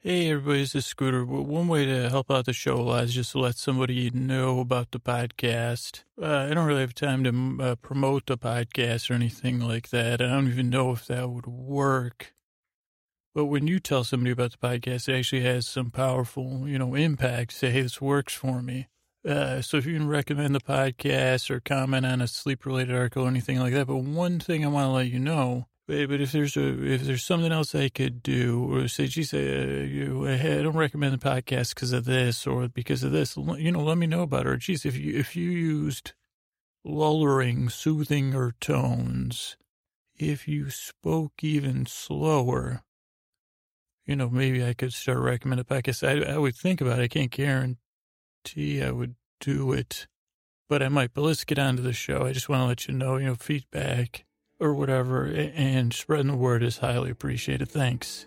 Hey, everybody, this is Scooter. One way to help out the show a lot is just to let somebody know about the podcast. I don't really have time to promote the podcast or anything like that. I don't even know if that would work. But when you tell somebody about the podcast, it actually has some powerful, impact. Say, hey, this works for me. So if you can recommend the podcast or comment on a sleep-related article or anything like that. But one thing I want to let you know, but if there's something else I could do, or say, geez, I don't recommend the podcast because of this or because of this, let me know about it. Or geez, if you used lulling, soothing tones, if you spoke even slower, maybe I could start recommending a podcast. I would think about it. I can't guarantee I would do it, but I might. But let's get on to the show. I just want to let you know, feedback or whatever, and spreading the word is highly appreciated. Thanks.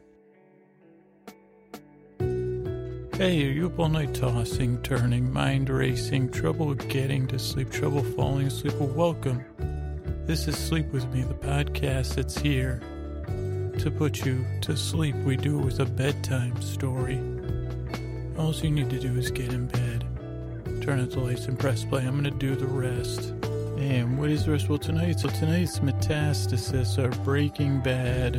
Hey, are you up all night tossing, turning, mind racing, trouble getting to sleep, trouble falling asleep? Well, welcome. This is Sleep With Me, the podcast that's here to put you to sleep. We do it with a bedtime story. All you need to do is get in bed, turn out the lights, and press play. I'm going to do the rest. And what is the rest? Well, tonight's Metastasis, our Breaking Bad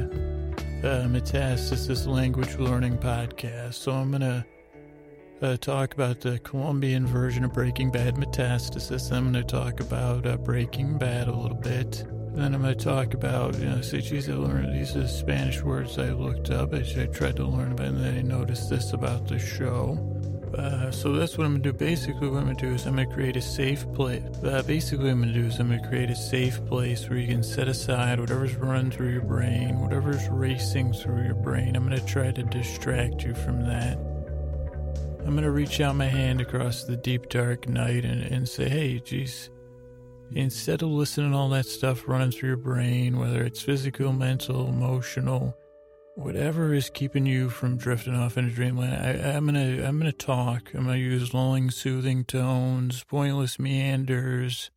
Metastasis language learning podcast. So I'm going to talk about the Colombian version of Breaking Bad, Metastasis. I'm going to talk about Breaking Bad a little bit. Then I'm going to talk about, say, geez, I learned these are Spanish words I looked up. I tried to learn about, and then I noticed this about the show. So that's what I'm going to do. Basically, what I'm going to do is I'm going to create a safe place. Create a safe place where you can set aside whatever's running through your brain, whatever's racing through your brain. I'm going to try to distract you from that. I'm going to reach out my hand across the deep, dark night and say, hey, geez, instead of listening to all that stuff running through your brain, whether it's physical, mental, emotional, whatever is keeping you from drifting off into dreamland, I'm gonna talk. I'm gonna use lulling, soothing tones, pointless meanders,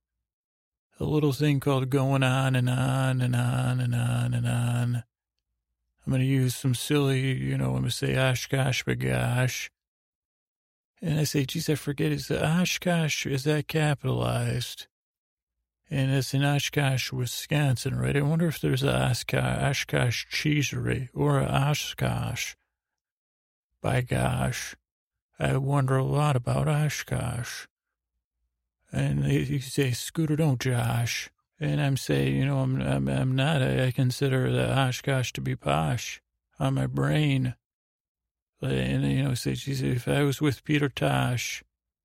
a little thing called going on and on and on and on and on. I'm gonna use some silly, I'm gonna say Oshkosh bagosh. And I say, geez, I forget, is the Oshkosh, is that capitalized? And it's in Oshkosh, Wisconsin, right? I wonder if there's a Oshkosh cheesery or a Oshkosh. By gosh, I wonder a lot about Oshkosh. And you say, Scooter, don't Josh. And I'm saying, I'm not. I consider the Oshkosh to be posh on my brain. And, say, geez, if I was with Peter Tosh,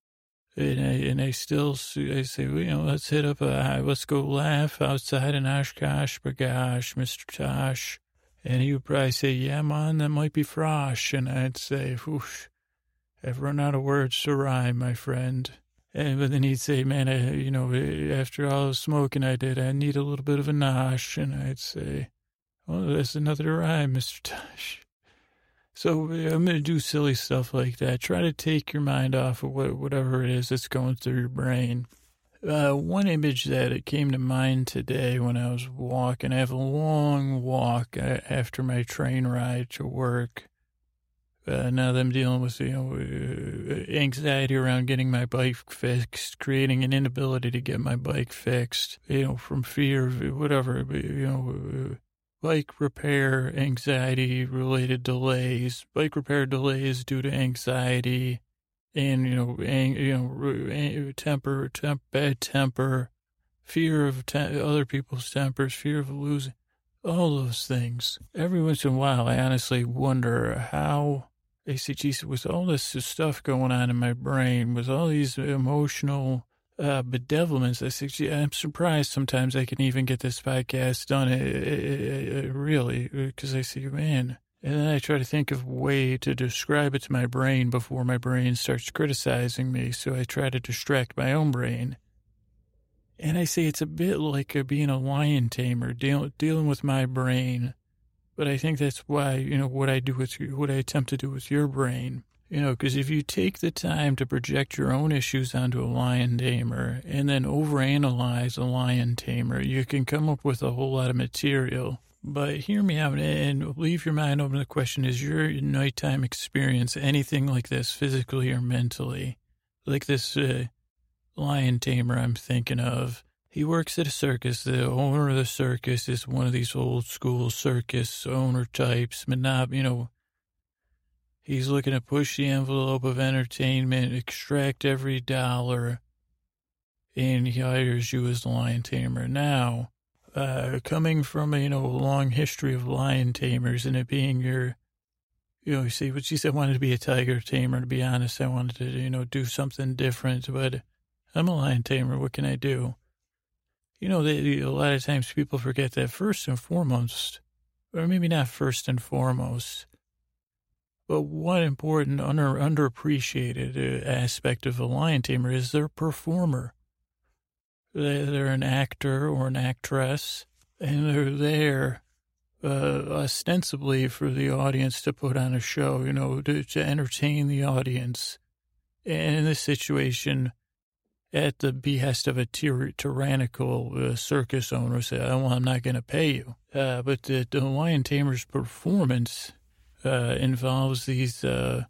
and I say, well, let's hit up let's go laugh outside in Oshkosh, bagosh, Mr. Tosh. And he would probably say, yeah, man, that might be frosh. And I'd say, whoosh, I've run out of words to rhyme, my friend. But then he'd say, man, after all the smoking I did, I need a little bit of a nosh. And I'd say, oh, that's another rhyme, Mr. Tosh. So I'm going to do silly stuff like that. Try to take your mind off of whatever it is that's going through your brain. One image that it came to mind today when I was walking, I have a long walk after my train ride to work. Now that I'm dealing with, anxiety around getting my bike fixed, creating an inability to get my bike fixed, from fear of whatever, bike repair, anxiety-related delays, bike repair delays due to anxiety, and, bad temper, fear of other people's tempers, fear of losing, all those things. Every once in a while, I honestly wonder how, geez, with all this stuff going on in my brain, with all these emotional bedevilments, I say, gee, I'm surprised sometimes I can even get this podcast done, really, because I say, man, and then I try to think of a way to describe it to my brain before my brain starts criticizing me, so I try to distract my own brain. And I say it's a bit like being a lion tamer, dealing with my brain, but I think that's why, what I attempt to do with your brain. Because if you take the time to project your own issues onto a lion tamer and then overanalyze a lion tamer, you can come up with a whole lot of material. But hear me out and leave your mind open to the question, is your nighttime experience anything like this physically or mentally? Like this lion tamer I'm thinking of. He works at a circus. The owner of the circus is one of these old school circus owner types. He's looking to push the envelope of entertainment, extract every dollar, and he hires you as the lion tamer. Now, coming from a long history of lion tamers and it being your, you see what she said, I wanted to be a tiger tamer. To be honest, I wanted to, do something different, but I'm a lion tamer. What can I do? A lot of times people forget that first and foremost, or maybe not first and foremost, but one important underappreciated aspect of a lion tamer is their performer. They're an actor or an actress, and they're there ostensibly for the audience to put on a show, to entertain the audience. And in this situation, at the behest of a tyrannical circus owner, say, "Oh, well, I'm not going to pay you." But the lion tamer's performance involves these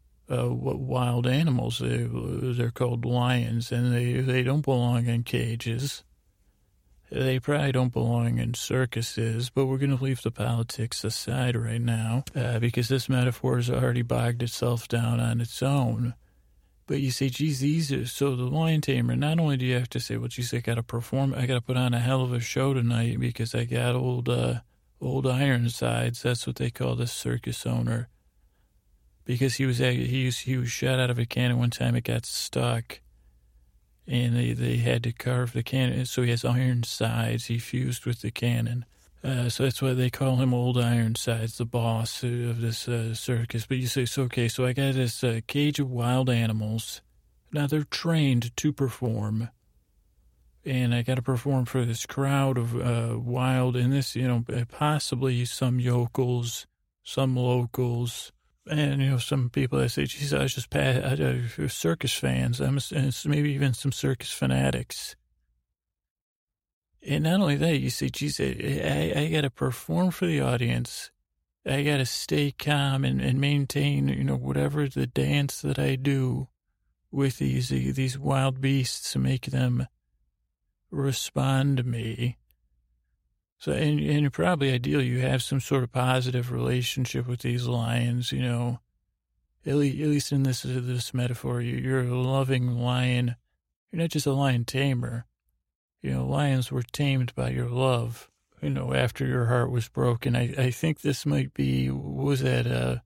wild animals. They're called lions, and they don't belong in cages. They probably don't belong in circuses, but we're going to leave the politics aside right now because this metaphor has already bogged itself down on its own. But you say, geez, so the lion tamer, not only do you have to say, well, geez, I got to perform, I got to put on a hell of a show tonight because I got old Ironsides. That's what they call the circus owner. Because he was shot out of a cannon one time. It got stuck, and they had to carve the cannon. So he has iron sides. He fused with the cannon. So that's why they call him Old Ironsides, the boss of this circus. But you say, so I got this cage of wild animals. Now they're trained to perform, and I got to perform for this crowd of wild, and this, possibly some yokels, some locals. And, some people that say, geez, I was just circus fans. And maybe even some circus fanatics. And not only that, you say, geez, I got to perform for the audience. I got to stay calm and maintain, whatever the dance that I do with these wild beasts to make them respond to me. So, and probably ideally you have some sort of positive relationship with these lions, at least in this metaphor, you're a loving lion. You're not just a lion tamer. Lions were tamed by your love, after your heart was broken. I think this might be, was that,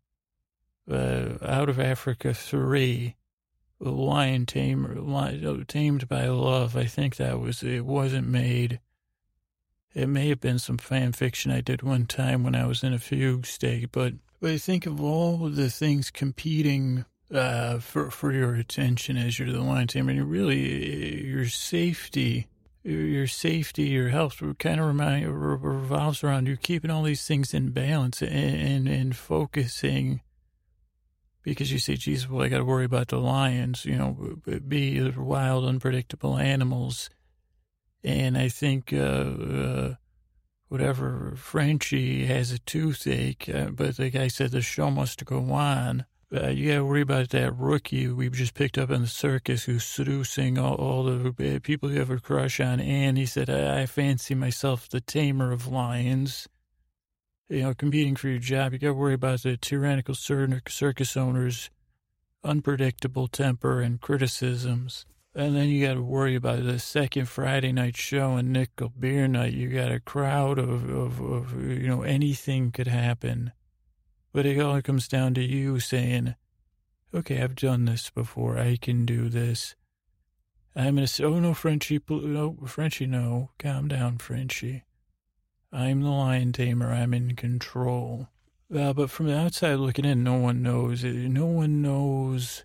Out of Africa 3, a lion tamed by love. I think it wasn't made. It may have been some fan fiction I did one time when I was in a fugue state, but I think of all of the things competing for your attention as you're the lion tamer, and really your safety, your health kind of revolves around you keeping all these things in balance and focusing. Because you say, geez, well, I got to worry about the lions, be the wild, unpredictable animals. And I think, Frenchie has a toothache, but the guy said the show must go on. You got to worry about that rookie we just picked up in the circus who's seducing all the people you have a crush on. And he said, I fancy myself the tamer of lions. Competing for your job, you got to worry about the tyrannical circus owner's unpredictable temper and criticisms. And then you got to worry about the second Friday night show and nickel beer night. You got a crowd of anything could happen. But it all comes down to you saying, okay, I've done this before. I can do this. I'm going to say, oh, no, Frenchie, no. Calm down, Frenchie. I'm the lion tamer. I'm in control. But from the outside looking in, no one knows. No one knows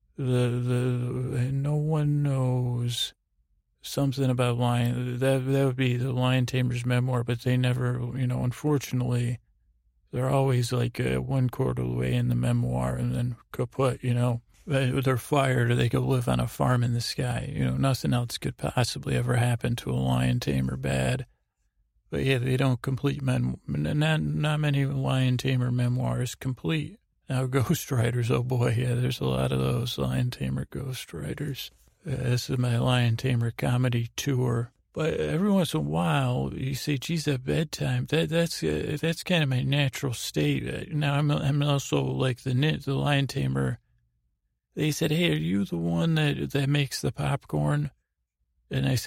no one knows something about lion. That would be the lion tamer's memoir, but they never, unfortunately, they're always like 1/4 of the way in the memoir and then kaput, they're fired or they go live on a farm in the sky. Nothing else could possibly ever happen to a lion tamer bad. But yeah, they don't complete not many Lion Tamer memoirs complete. Now, ghostwriters, oh boy, yeah, there's a lot of those Lion Tamer ghostwriters. This is my Lion Tamer comedy tour. But every once in a while, you say, geez, at bedtime, that's kind of my natural state. Now, I'm also like the Lion Tamer. They said, hey, are you the one that makes the popcorn? And I say,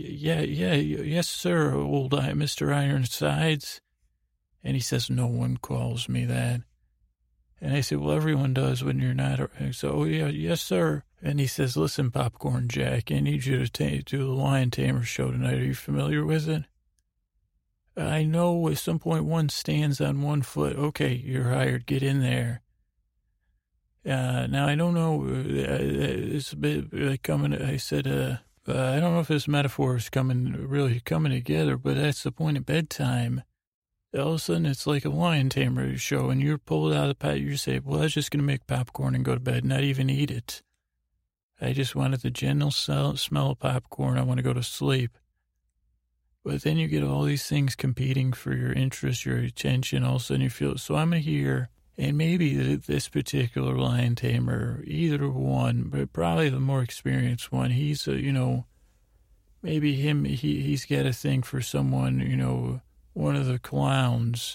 yes, sir, old Mr. Ironsides. And he says, no one calls me that. And I say, well, everyone does when you're not. So, oh, yeah, yes, sir. And he says, listen, Popcorn Jack, I need you to do the Lion Tamer show tonight. Are you familiar with it? I know at some point one stands on one foot. Okay, you're hired. Get in there. Now, I don't know. It's a bit coming. I said, I don't know if this metaphor is really coming together, but that's the point at bedtime. All of a sudden, it's like a Lion Tamer show, and you're pulled out of the pot. You say, well, I was just going to make popcorn and go to bed, not even eat it. I just wanted the gentle smell of popcorn. I want to go to sleep. But then you get all these things competing for your interest, your attention. All of a sudden, you feel, so I'm here. And maybe this particular Lion Tamer, either one, but probably the more experienced one, he's, maybe he's got a thing for someone, one of the clowns,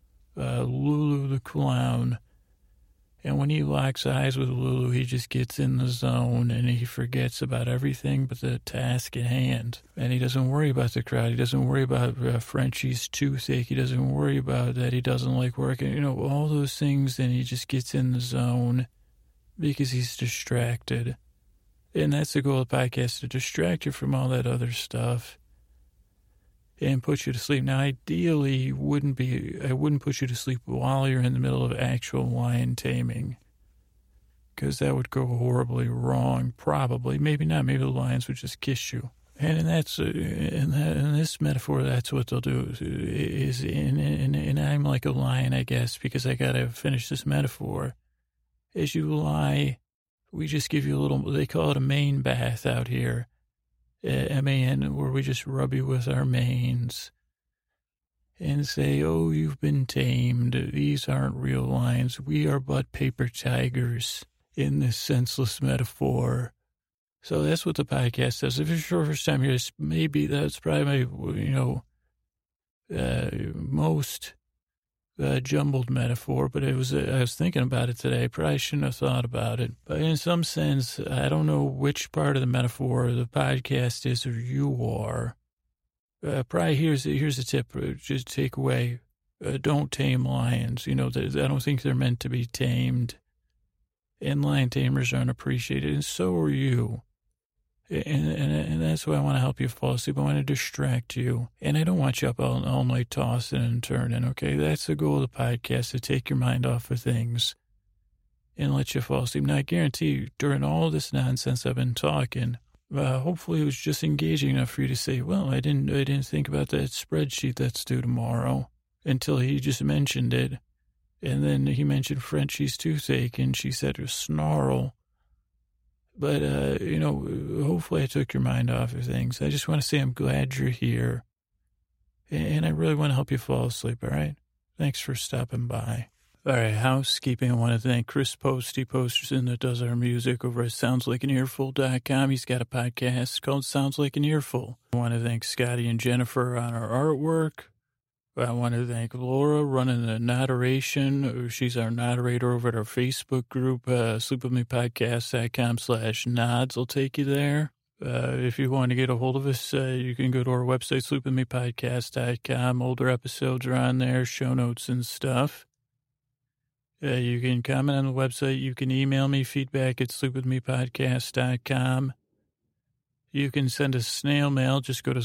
Lulu the clown. And when he locks eyes with Lulu, he just gets in the zone and he forgets about everything but the task at hand. And he doesn't worry about the crowd. He doesn't worry about Frenchie's toothache. He doesn't worry about that he doesn't like working, all those things. And he just gets in the zone because he's distracted. And that's the goal of the podcast, to distract you from all that other stuff and put you to sleep. Now, ideally, I wouldn't put you to sleep while you're in the middle of actual lion taming, because that would go horribly wrong. Probably, maybe not. Maybe the lions would just kiss you. And in this metaphor, that's what they'll do. And I'm like a lion, I guess, because I gotta finish this metaphor. As you lie, we just give you a little. They call it a mane bath out here. MAN, where we just rub you with our manes and say, oh, you've been tamed. These aren't real lions. We are but paper tigers in this senseless metaphor. So that's what the podcast does. If it's your first time here, maybe that's probably my, most jumbled metaphor, but I was thinking about it today. I probably shouldn't have thought about it. But in some sense, I don't know which part of the metaphor the podcast is or you are. Probably here's a tip. Just take away. Don't tame lions. I don't think they're meant to be tamed. And lion tamers aren't appreciated, and so are you. And that's why I want to help you fall asleep. I want to distract you. And I don't want you up all night tossing and turning, okay? That's the goal of the podcast, to take your mind off of things and let you fall asleep. Now, I guarantee you, during all this nonsense I've been talking, hopefully it was just engaging enough for you to say, well, I didn't think about that spreadsheet that's due tomorrow, until he just mentioned it. And then he mentioned Frenchie's toothache, and she said it was snarl. But, hopefully I took your mind off of things. I just want to say I'm glad you're here. And I really want to help you fall asleep, all right? Thanks for stopping by. All right, housekeeping. I want to thank Chris Posty Posterson that does our music over at SoundsLikeAnEarful.com. He's got a podcast called Sounds Like an Earful. I want to thank Scotty and Jennifer on our artwork. I want to thank Laura running the narration. She's our narrator over at our Facebook group, sleepwithmepodcast.com/nods. I'll take you there. If you want to get a hold of us, you can go to our website, sleepwithmepodcast.com. Older episodes are on there, show notes and stuff. You can comment on the website. You can email me feedback at sleepwithmepodcast.com. You can send us snail mail. Just go to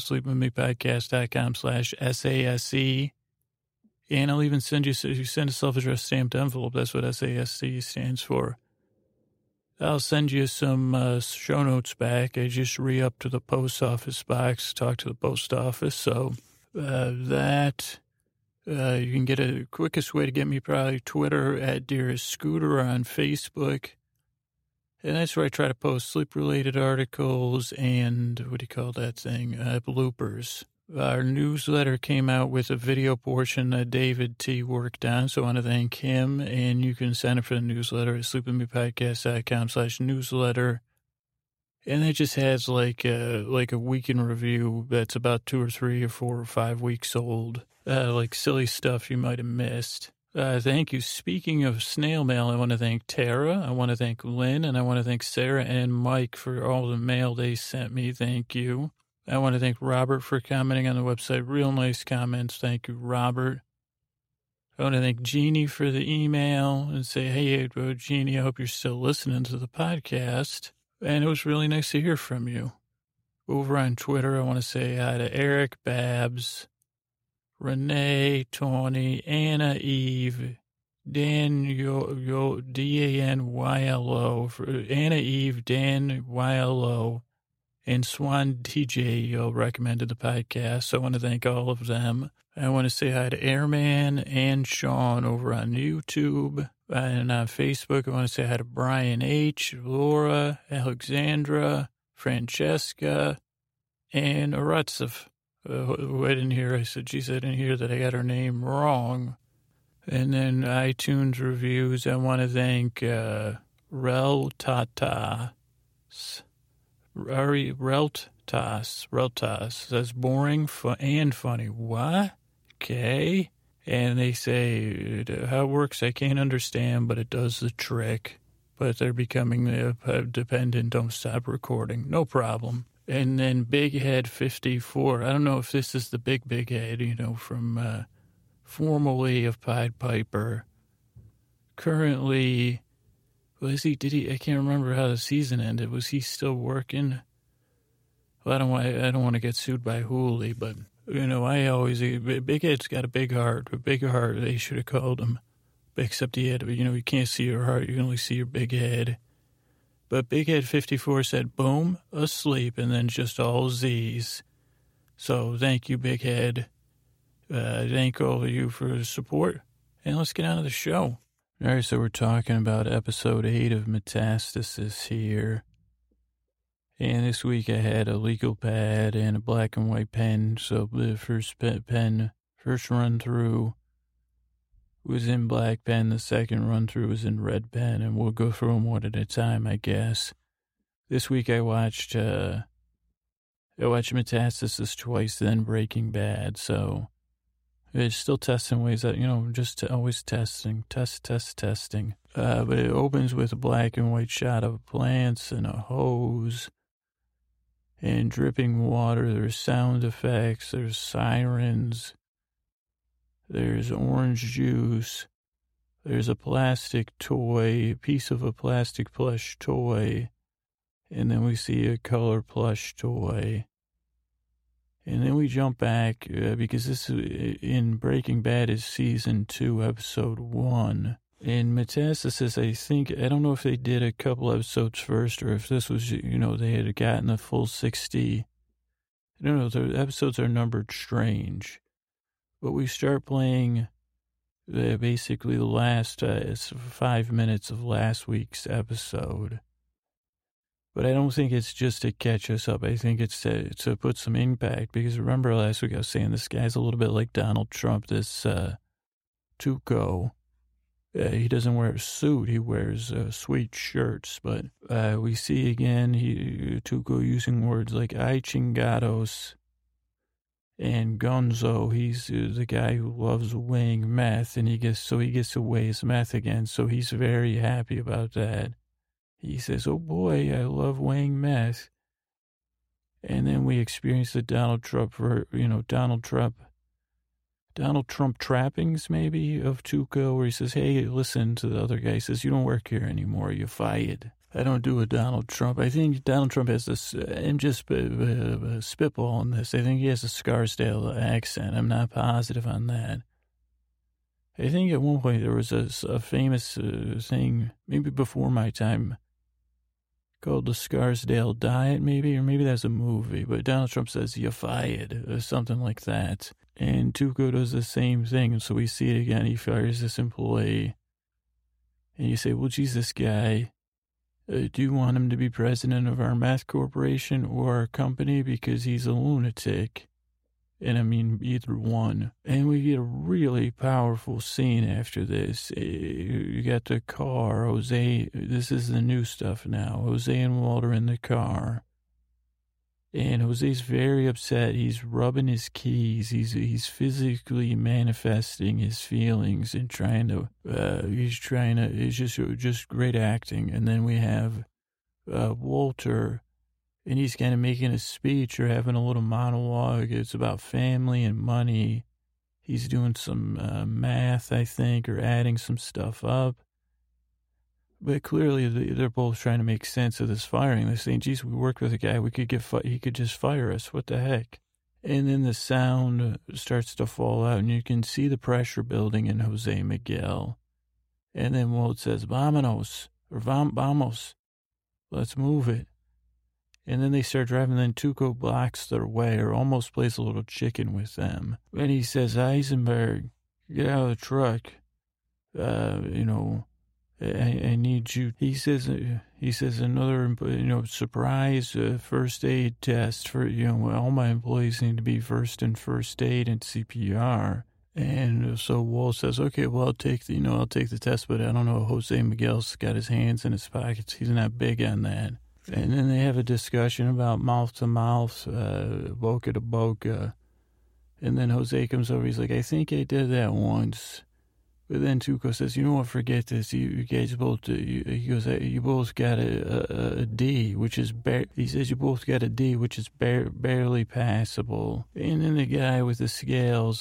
sleepwithmepodcast.com/SASE. And I'll even send a self-addressed stamped envelope. That's what SASE stands for. I'll send you some show notes back. I just re-upped to the post office box, talk to the post office. So you can get a quickest way to get me, probably Twitter at Dearest Scooter, or on Facebook. And that's where I try to post sleep-related articles and, what do you call that thing, bloopers. Our newsletter came out with a video portion that David T. worked on, so I want to thank him. And you can sign up for the newsletter at sleepwithmepodcast.com/newsletter. And it just has like a week in review that's about 2 or 3 or 4 or 5 weeks old, like silly stuff you might have missed. Thank you. Speaking of snail mail, I want to thank Tara, I want to thank Lynn, and I want to thank Sarah and Mike for all the mail they sent me. Thank you. I want to thank Robert for commenting on the website. Real nice comments. Thank you, Robert. I want to thank Jeannie for the email and say, hey, Jeannie, I hope you're still listening to the podcast. And it was really nice to hear from you. Over on Twitter, I want to say hi to Eric, Babs, Renee, Tony, Anna, Eve, Dan, D-A-N-Y-L-O, Anna, Eve, Dan, Y-L-O, and Swan TJ recommended the podcast. So I want to thank all of them. I want to say hi to Airman and Sean over on YouTube. And on Facebook, I want to say hi to Brian H., Laura, Alexandra, Francesca, and Aratsov. Who I didn't hear. I said, geez, I didn't hear that I got her name wrong. And then iTunes reviews, I want to thank Reltatas. Reltas. That's boring and funny. What? Okay. And they say, how it works, I can't understand, but it does the trick. But they're becoming dependent. Don't stop recording. No problem. And then Big Head 54. I don't know if this is the big head, from formerly of Pied Piper. Currently, I can't remember how the season ended. Was he still working? Well, I don't want to get sued by Hooli, but, Big Head's got a big heart. A big heart, they should have called him. Except he had, you can't see your heart. You can only see your big head. But Big Head 54 said, boom, asleep, and then just all Z's. So thank you, Big Head. Thank all of you for the support. And let's get on to the show. All right, so we're talking about episode 8 of Metastasis here. And this week I had a legal pad and a black and white pen. So the first run through was in black pen. The second run through was in red pen. And we'll go through them one at a time, I guess. This week I watched Metastasis twice, then Breaking Bad. So it's still testing ways that, always testing. But it opens with a black and white shot of plants and a hose and dripping water. There's sound effects. There's sirens. There's orange juice. There's a plastic toy, a piece of a plastic plush toy. And then we see a color plush toy. And then we jump back because this in Breaking Bad is season 2, episode 1. In Metastasis, I don't know if they did a couple episodes first or if this was, they had gotten the full 60. I don't know, the episodes are numbered strange. But we start playing basically the last 5 minutes of last week's episode. But I don't think it's just to catch us up. I think it's to put some impact. Because remember last week I was saying this guy's a little bit like Donald Trump, this Tuco. He doesn't wear a suit. He wears sweet shirts. But we see again Tuco using words like ay chingados and gonzo. He's the guy who loves weighing meth. And he gets to weigh his meth again. So he's very happy about that. He says, oh, boy, I love weighing meth. And then we experience the Donald Trump trappings, maybe, of Tuco, where he says, hey, listen to the other guy. He says, you don't work here anymore. You're fired. I don't do a Donald Trump. I think Donald Trump has this, I'm just spitballing this. I think he has a Scarsdale accent. I'm not positive on that. I think at one point there was a famous thing, maybe before my time, called the Scarsdale Diet, maybe, or maybe that's a movie. But Donald Trump says, you're fired, or something like that. And Tuco does the same thing. And so we see it again. He fires this employee. And you say, well, geez, this guy, do you want him to be president of our meth corporation or our company because he's a lunatic? And I mean, either one. And we get a really powerful scene after this. You got the car, Jose. This is the new stuff now. Jose and Walter in the car. And Jose's very upset. He's rubbing his keys. He's physically manifesting his feelings and it's just great acting. And then we have Walter, and he's kind of making a speech or having a little monologue. It's about family and money. He's doing some math, I think, or adding some stuff up. But clearly, they're both trying to make sense of this firing. They're saying, geez, we worked with a guy. He could just fire us. What the heck? And then the sound starts to fall out, and you can see the pressure building in Jose Miguel. And then Walt says, vámonos, or vamos, let's move it. And then they start driving, and then Tuco blocks their way, or almost plays a little chicken with them. And he says, Eisenberg, get out of the truck. I need you. He says another, surprise first aid test for, all my employees need to be versed in first aid and CPR. And so Walt says, okay, well, I'll take the test, but I don't know. Jose Miguel's got his hands in his pockets. He's not big on that. And then they have a discussion about mouth to mouth, boca to boca. And then Jose comes over. He's like, I think I did that once. But then Tuco says, you know what, forget this. You guys both, he goes, you both got a D, which is, he says you both got a D, which is barely passable. And then the guy with the scales,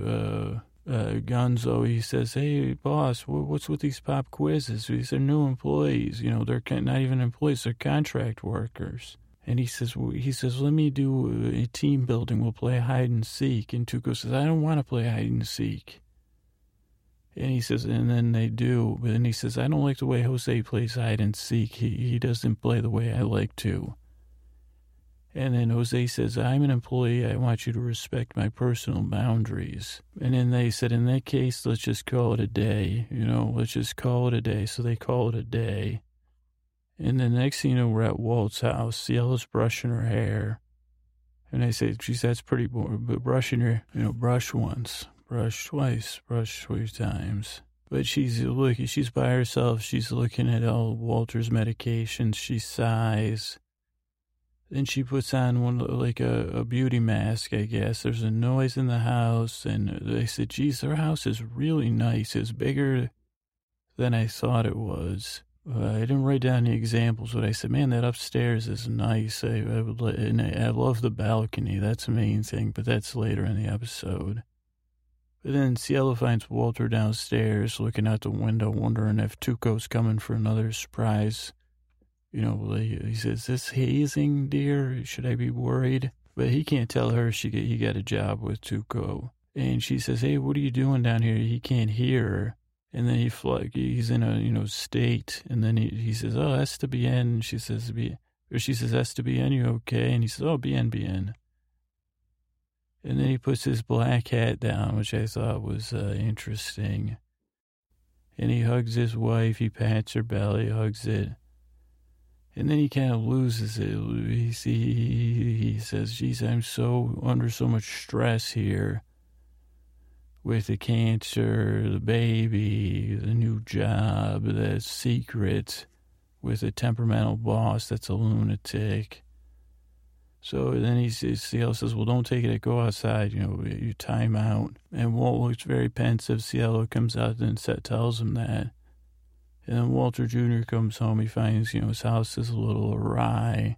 Gonzo, he says, hey, boss, what's with these pop quizzes? These are new employees. They're not even employees, they're contract workers. And he says, let me do a team building. We'll play hide and seek. And Tuco says, I don't want to play hide and seek. And he says, and then they do. But then he says, I don't like the way Jose plays hide and seek. He doesn't play the way I like to. And then Jose says, I'm an employee. I want you to respect my personal boundaries. And then they said, in that case, let's just call it a day. Let's just call it a day. So they call it a day. And then next thing you know, we're at Walt's house. Cielo's brushing her hair. And I say, geez, that's pretty boring. But brushing her, brush once. Brush twice, brush 3 times. But she's by herself. She's looking at all Walter's medications. She sighs. Then she puts on one, like a beauty mask, I guess. There's a noise in the house. And they said, geez, their house is really nice. It's bigger than I thought it was. I didn't write down the examples, but I said, man, that upstairs is nice. I love the balcony. That's the main thing, but that's later in the episode. But then Cielo finds Walter downstairs, looking out the window, wondering if Tuco's coming for another surprise. He says, this hazing, dear? Should I be worried? But he can't tell her he got a job with Tuco. And she says, hey, what are you doing down here? He can't hear her. And then he's in a, state. And then he says, oh, está bien. And she says, está bien, you okay? And he says, oh, bien. And then he puts his black hat down, which I thought was interesting. And he hugs his wife. He pats her belly, hugs it. And then he kind of loses it. He says, geez, I'm under so much stress here. With the cancer, the baby, the new job, the secret, with a temperamental boss that's a lunatic. So then Cielo says, well, don't take it. Go outside. You time out. And Walt looks very pensive. Cielo comes out and tells him that. And then Walter Jr. comes home. He finds, his house is a little awry.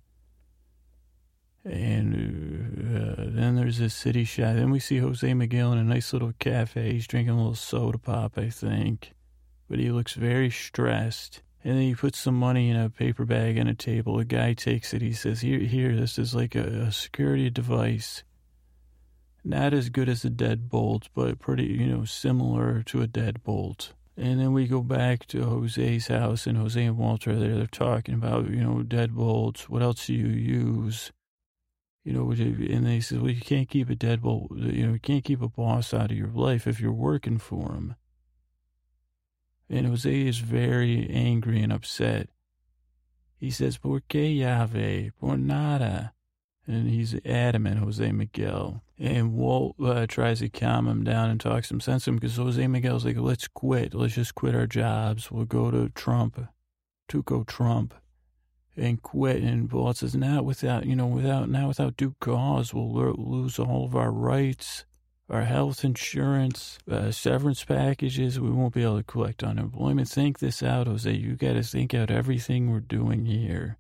And then there's this city shot. Then we see Jose Miguel in a nice little cafe. He's drinking a little soda pop, I think. But he looks very stressed. And then he puts some money in a paper bag on a table. A guy takes it. He says, here, this is like a security device. Not as good as a deadbolt, but pretty, similar to a deadbolt. And then we go back to Jose's house, and Jose and Walter are there. They're talking about, deadbolts. What else do you use? And they said, well, you can't keep a deadbolt. You can't keep a boss out of your life if you're working for him. And Jose is very angry and upset. He says, ¿Por qué llave? Por nada. And he's adamant, Jose Miguel. And Walt tries to calm him down and talk some sense to him because Jose Miguel's like, let's quit. Let's just quit our jobs. We'll go to Trump, Tuco Trump, and quit. And Walt says, not without due cause, we'll lose all of our rights, our health insurance, severance packages. We won't be able to collect unemployment. Think this out, Jose. You got to think out everything we're doing here.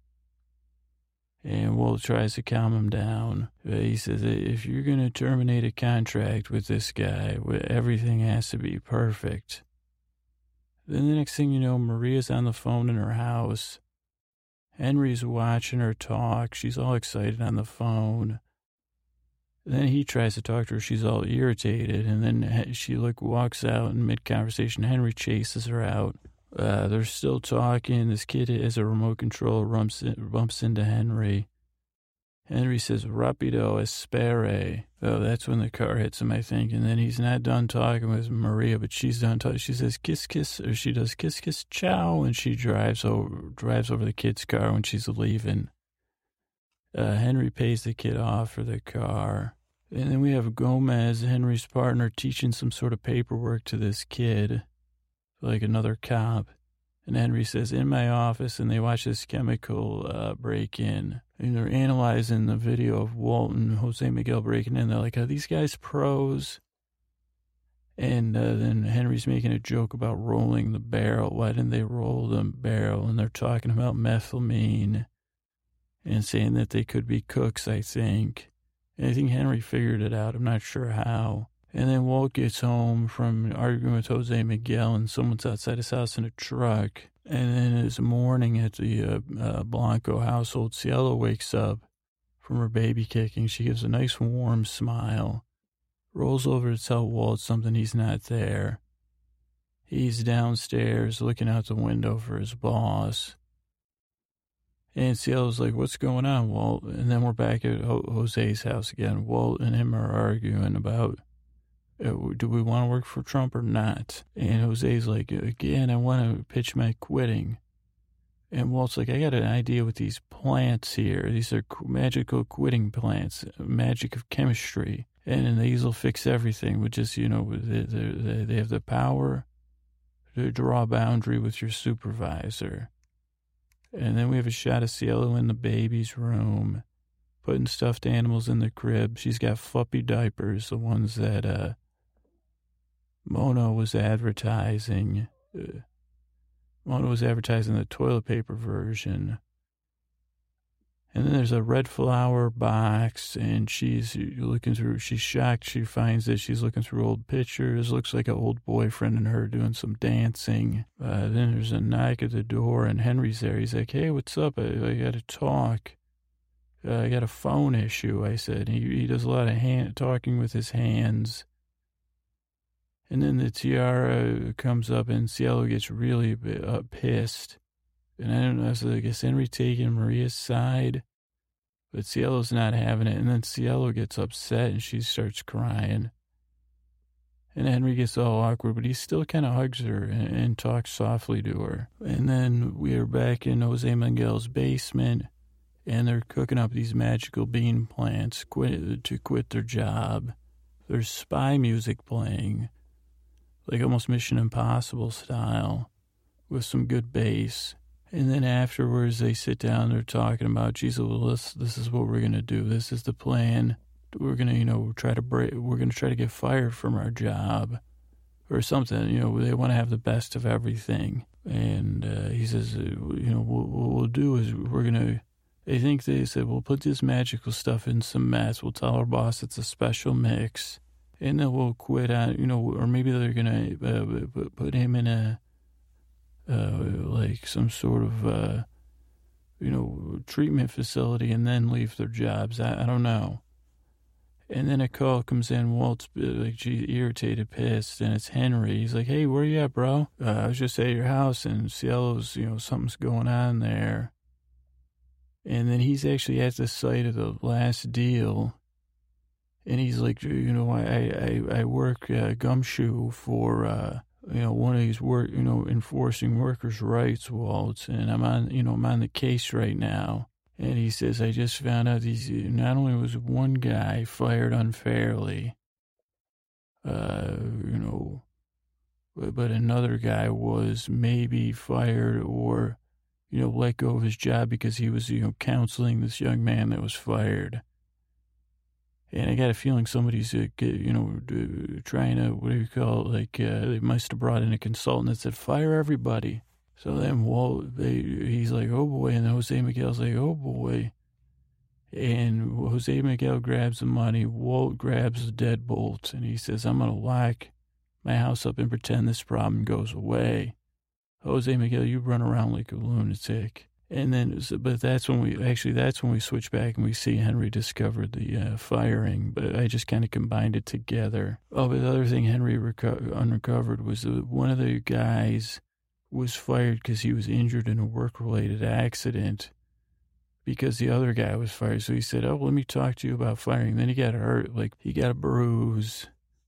And Walt tries to calm him down. He says, if you're going to terminate a contract with this guy, everything has to be perfect. Then the next thing you know, Maria's on the phone in her house. Henry's watching her talk. She's all excited on the phone. Then he tries to talk to her. She's all irritated. And then she walks out in mid-conversation. Henry chases her out. They're still talking. This kid has a remote control, bumps into Henry. Henry says, rapido espere. Oh, that's when the car hits him, I think. And then he's not done talking with Maria, but she's done talking. She says, kiss, kiss, or she does kiss, kiss, ciao. And she drives over the kid's car when she's leaving. Henry pays the kid off for the car. And then we have Gomez, Henry's partner, teaching some sort of paperwork to this kid, like another cop. And Henry says, in my office, and they watch this chemical break-in. And they're analyzing the video of Walt and Jose Miguel breaking in. They're like, are these guys pros? And then Henry's making a joke about rolling the barrel. Why didn't they roll the barrel? And they're talking about methylamine and saying that they could be cooks, I think. And I think Henry figured it out. I'm not sure how. And then Walt gets home from arguing with Jose Miguel, and someone's outside his house in a truck. And then it's morning at the Blanco household. Cielo wakes up from her baby kicking. She gives a nice warm smile, rolls over to tell Walt something he's not there. He's downstairs looking out the window for his boss. And Cielo's like, what's going on, Walt? And then we're back at Jose's house again. Walt and him are arguing about, do we want to work for Trump or not? And Jose's like, again, I want to pitch my quitting. And Walt's like, I got an idea with these plants here. These are magical quitting plants, magic of chemistry. And these will fix everything with just, they have the power to draw a boundary with your supervisor. And then we have a shot of Cielo in the baby's room, putting stuffed animals in the crib. She's got fluffy diapers, the ones that Mona was advertising. Mona was advertising the toilet paper version. And then there's a red flower box, and she's shocked. She finds that she's looking through old pictures. Looks like an old boyfriend and her doing some dancing. Then there's a knock at the door, and Henry's there. He's like, hey, what's up? I got to talk. I got a phone issue, I said. He does a lot of talking with his hands. And then the tiara comes up, and Cielo gets really pissed. And I don't know, so I guess Henry taking Maria's side, but Cielo's not having it. And then Cielo gets upset and she starts crying. And Henry gets all awkward, but he still kind of hugs her and talks softly to her. And then we are back in Jose Miguel's basement, and they're cooking up these magical bean plants to quit their job. There's spy music playing, like almost Mission Impossible style, with some good bass. And then afterwards, they sit down, they're talking about, geez, well, this is what we're going to do. This is the plan. We're going to, we're going to try to get fired from our job or something. They want to have the best of everything. And he says, what we'll do is they said, we'll put this magical stuff in some mess. We'll tell our boss it's a special mix. And then we'll quit on, or maybe they're going to put him in a, like some sort of, treatment facility and then leave their jobs. I don't know. And then a call comes in. Walt's irritated, pissed, and it's Henry. He's like, hey, where you at, bro? I was just at your house, and Cielo's, something's going on there. And then he's actually at the site of the last deal. And he's like, I work gumshoe for, one of these enforcing workers' rights, Walt, and I'm on the case right now. And he says, I just found out not only was one guy fired unfairly, but another guy was maybe fired or, let go of his job because he was, counseling this young man that was fired. And I got a feeling somebody's, trying to, what do you call it? They must have brought in a consultant that said, fire everybody. So then he's like, oh boy. And then Jose Miguel's like, oh boy. And Jose Miguel grabs the money. Walt grabs the deadbolt. And he says, I'm going to lock my house up and pretend this problem goes away. Jose Miguel, you run around like a lunatic. And then, but that's when we switch back and we see Henry discovered the firing. But I just kind of combined it together. Oh, but the other thing Henry uncovered was one of the guys was fired because he was injured in a work-related accident because the other guy was fired. So he said, oh, let me talk to you about firing. Then he got hurt, like he got a bruise.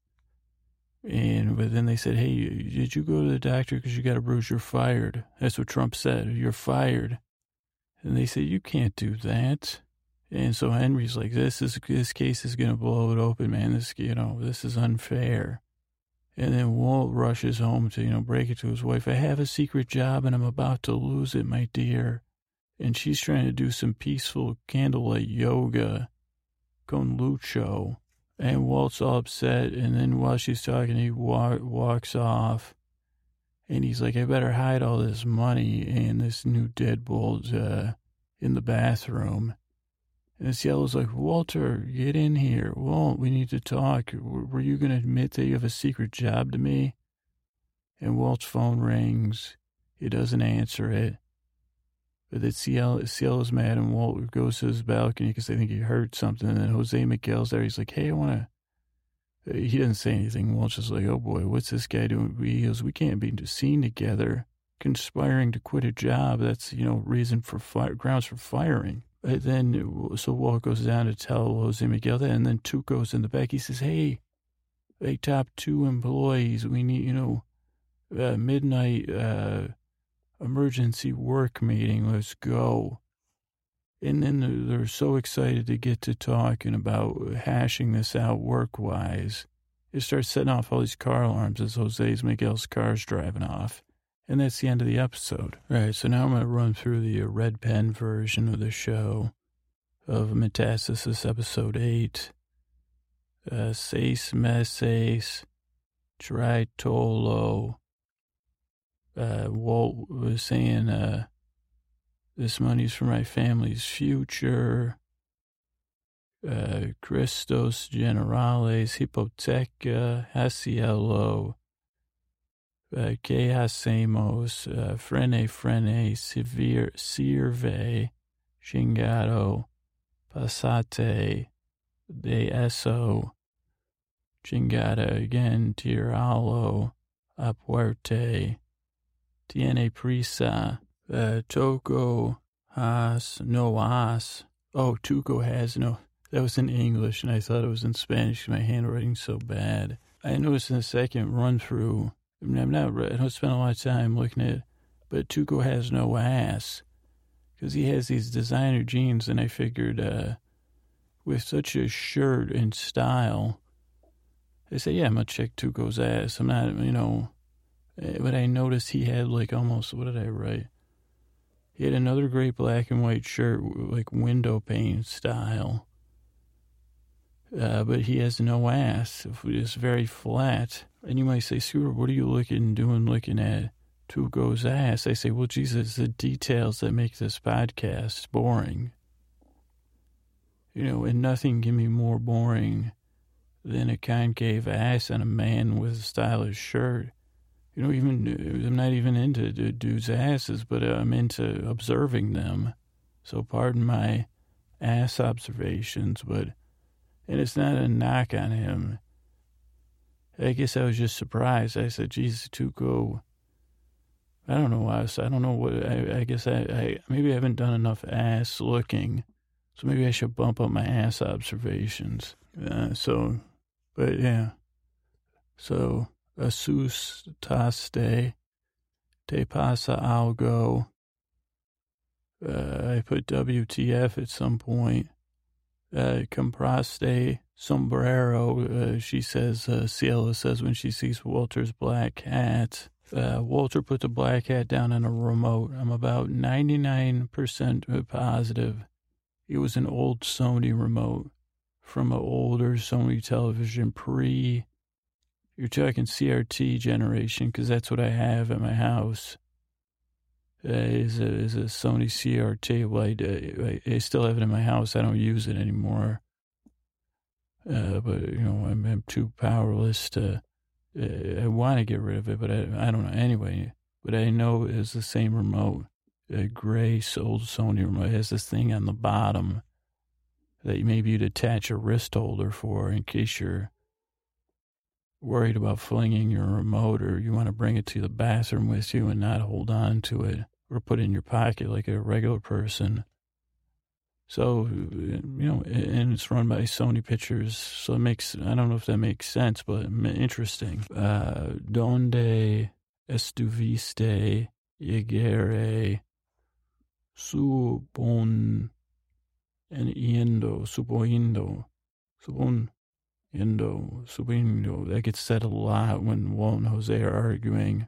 But then they said, hey, did you go to the doctor because you got a bruise? You're fired. That's what Trump said. You're fired. And they said, you can't do that. And so Henry's like, this case is going to blow it open, man. This is unfair. And then Walt rushes home to, break it to his wife. I have a secret job and I'm about to lose it, my dear. And she's trying to do some peaceful candlelight yoga con Lucho. And Walt's all upset. And then while she's talking, he walks off. And he's like, I better hide all this money and this new deadbolt in the bathroom. And Cielo's like, Walter, get in here. Walt, we need to talk. Were you going to admit that you have a secret job to me? And Walt's phone rings. He doesn't answer it. But then Cielo's mad, and Walt goes to his balcony because they think he heard something. And then Jose Miguel's there. He's like, hey, I want to... He doesn't say anything. Walt's just like, oh, boy, what's this guy doing? He goes, we can't be seen together, conspiring to quit a job. That's, reason for grounds for firing. But then, so Walt goes down to tell Jose Miguel that, and then Tuco's in the back. He says, hey, top 2 employees, we need, midnight emergency work meeting. Let's go. And then they're so excited to get to talking about hashing this out work-wise. It starts setting off all these car alarms as Jose Miguel's car's driving off. And that's the end of the episode. All right, so now I'm going to run through the red pen version of the show of Metastasis Episode 8. Seis meses, tritolo. Walt was saying, this money's for my family's future. Christos generales, hipoteca, hacielo. Que hacemos? Frene, sirve, chingado, pasate, de eso, chingada again, tiralo, apuerte, tiene prisa, toco has no has. Oh, Tuco has no. That was in English, and I thought it was in Spanish. My handwriting's so bad. I noticed in the second run through. I don't spend a lot of time looking at it, but Tuco has no ass because he has these designer jeans, and I figured with such a shirt and style, I said, yeah, I'm going to check Tuco's ass. I'm not, but I noticed he had like almost, what did I write? He had another great black and white shirt, like window pane style, but he has no ass. It's very flat. And you might say, Scooter, what are you looking at Tuco's ass? I say, well, Jesus, the details that make this podcast boring. And nothing can be more boring than a concave ass and a man with a stylish shirt. I'm not even into dudes' asses, but I'm into observing them. So pardon my ass observations, and it's not a knock on him. I guess I was just surprised. I said, Jesus, Tuco. I don't know why. I don't know what. I guess I maybe I haven't done enough ass looking, so maybe I should bump up my ass observations. But yeah. So, asustaste, te pasa algo. I put WTF at some point. Compraste sombrero, she says, Cielo says when she sees Walter's black hat. Walter put the black hat down on a remote. I'm about 99% positive it was an old Sony remote from an older Sony television you're talking CRT generation, because that's what I have at my house. Is a Sony CRT. Well, I still have it in my house. I don't use it anymore. But, I'm too powerless to, I want to get rid of it, but I don't know. Anyway, but I know it's the same remote. A gray old Sony remote. It has this thing on the bottom that maybe you'd attach a wrist holder for in case you're worried about flinging your remote or you want to bring it to the bathroom with you and not hold on to it or put it in your pocket like a regular person. So, and it's run by Sony Pictures. So it makes, I don't know if that makes sense, but interesting. Donde estuviste llegar suponiendo. That gets said a lot when Walt and Jose are arguing.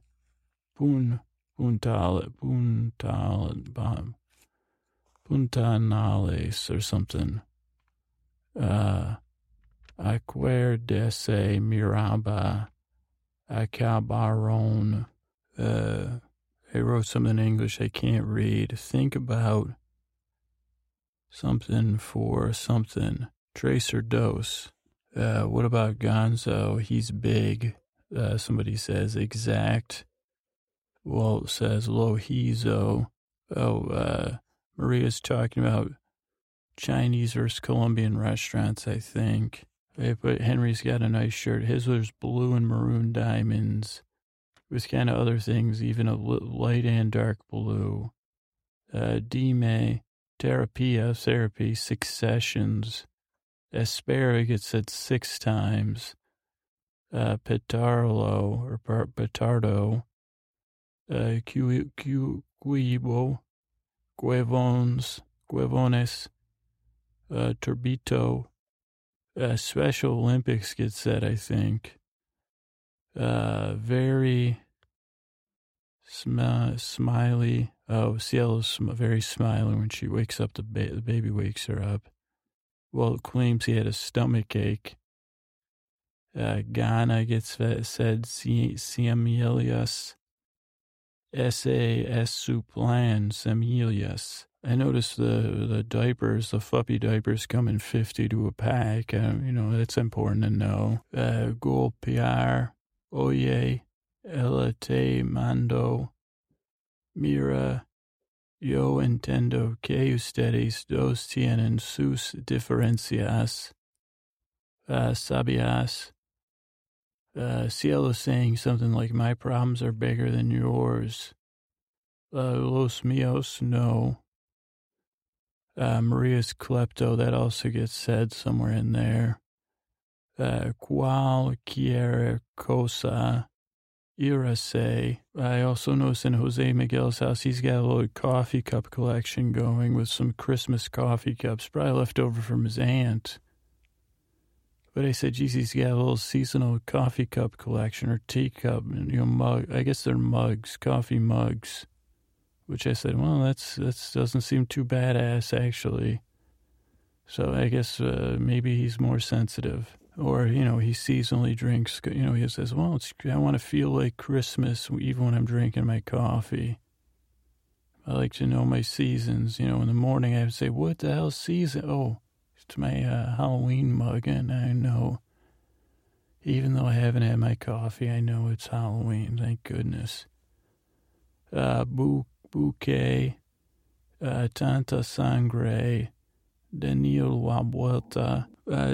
Puntanales or something. Acuérdese miraba acabaron. I wrote something in English I can't read. Think about something for something. Trace or dose. What about Gonzo? He's big. Somebody says exact. Walt says lojizo. Maria's talking about Chinese versus Colombian restaurants, I think. But Henry's got a nice shirt. His was blue and maroon diamonds with kind of other things, even a light and dark blue. Dime, therapy, 6 sessions. Asparagus said 6 times. Petardo, Cuibo, Guevones, Turbito, Special Olympics gets said, I think. Very smiley. Oh, Cielo's very smiling when she wakes up. The baby wakes her up. Well, it claims he had a stomach ache. Ghana gets said, Semelius, S.A.S. Suplan, Semelius. I noticed the diapers, the Fuppy diapers come in 50 to a pack. That's important to know. Golpear, Oye, Elate Mando, Mira, Yo entiendo que ustedes dos tienen sus diferencias. Sabias. Cielo saying something like, my problems are bigger than yours. Los míos, no. Maria's klepto, that also gets said somewhere in there. Cualquier cosa. Irase. I also noticed in Jose Miguel's house, he's got a little coffee cup collection going with some Christmas coffee cups, probably left over from his aunt. But I said, geez, he's got a little seasonal coffee cup collection or teacup, mug. I guess they're mugs, coffee mugs. Which I said, well, that doesn't seem too badass, actually. So I guess maybe he's more sensitive. Or, he seasonally drinks, he says, well, I want to feel like Christmas even when I'm drinking my coffee. I like to know my seasons. In the morning I would say, what the hell season? Oh, it's my Halloween mug, and I know. Even though I haven't had my coffee, I know it's Halloween, thank goodness. Bouquet, Tanta Sangre, Daniel La Vuelta,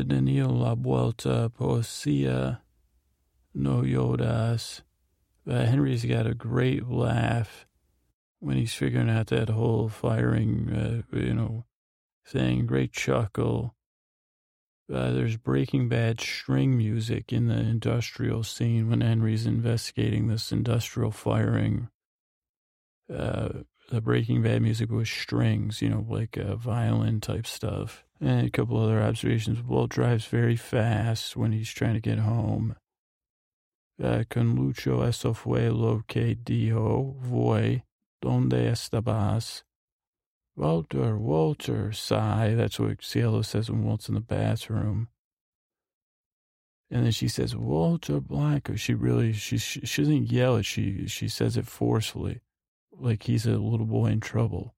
Poesía, No Yodas. Henry's got a great laugh when he's figuring out that whole firing, thing. Great chuckle. There's Breaking Bad string music in the industrial scene when Henry's investigating this industrial firing. the Breaking Bad music with strings, like violin type stuff. And a couple other observations. Walt drives very fast when he's trying to get home. Con Lucho eso fue lo que dijo, voy, donde estabas? Walter, sigh. That's what Cielo says when Walt's in the bathroom. And then she says, Walter Blanco. She doesn't yell it. She says it forcefully, like he's a little boy in trouble.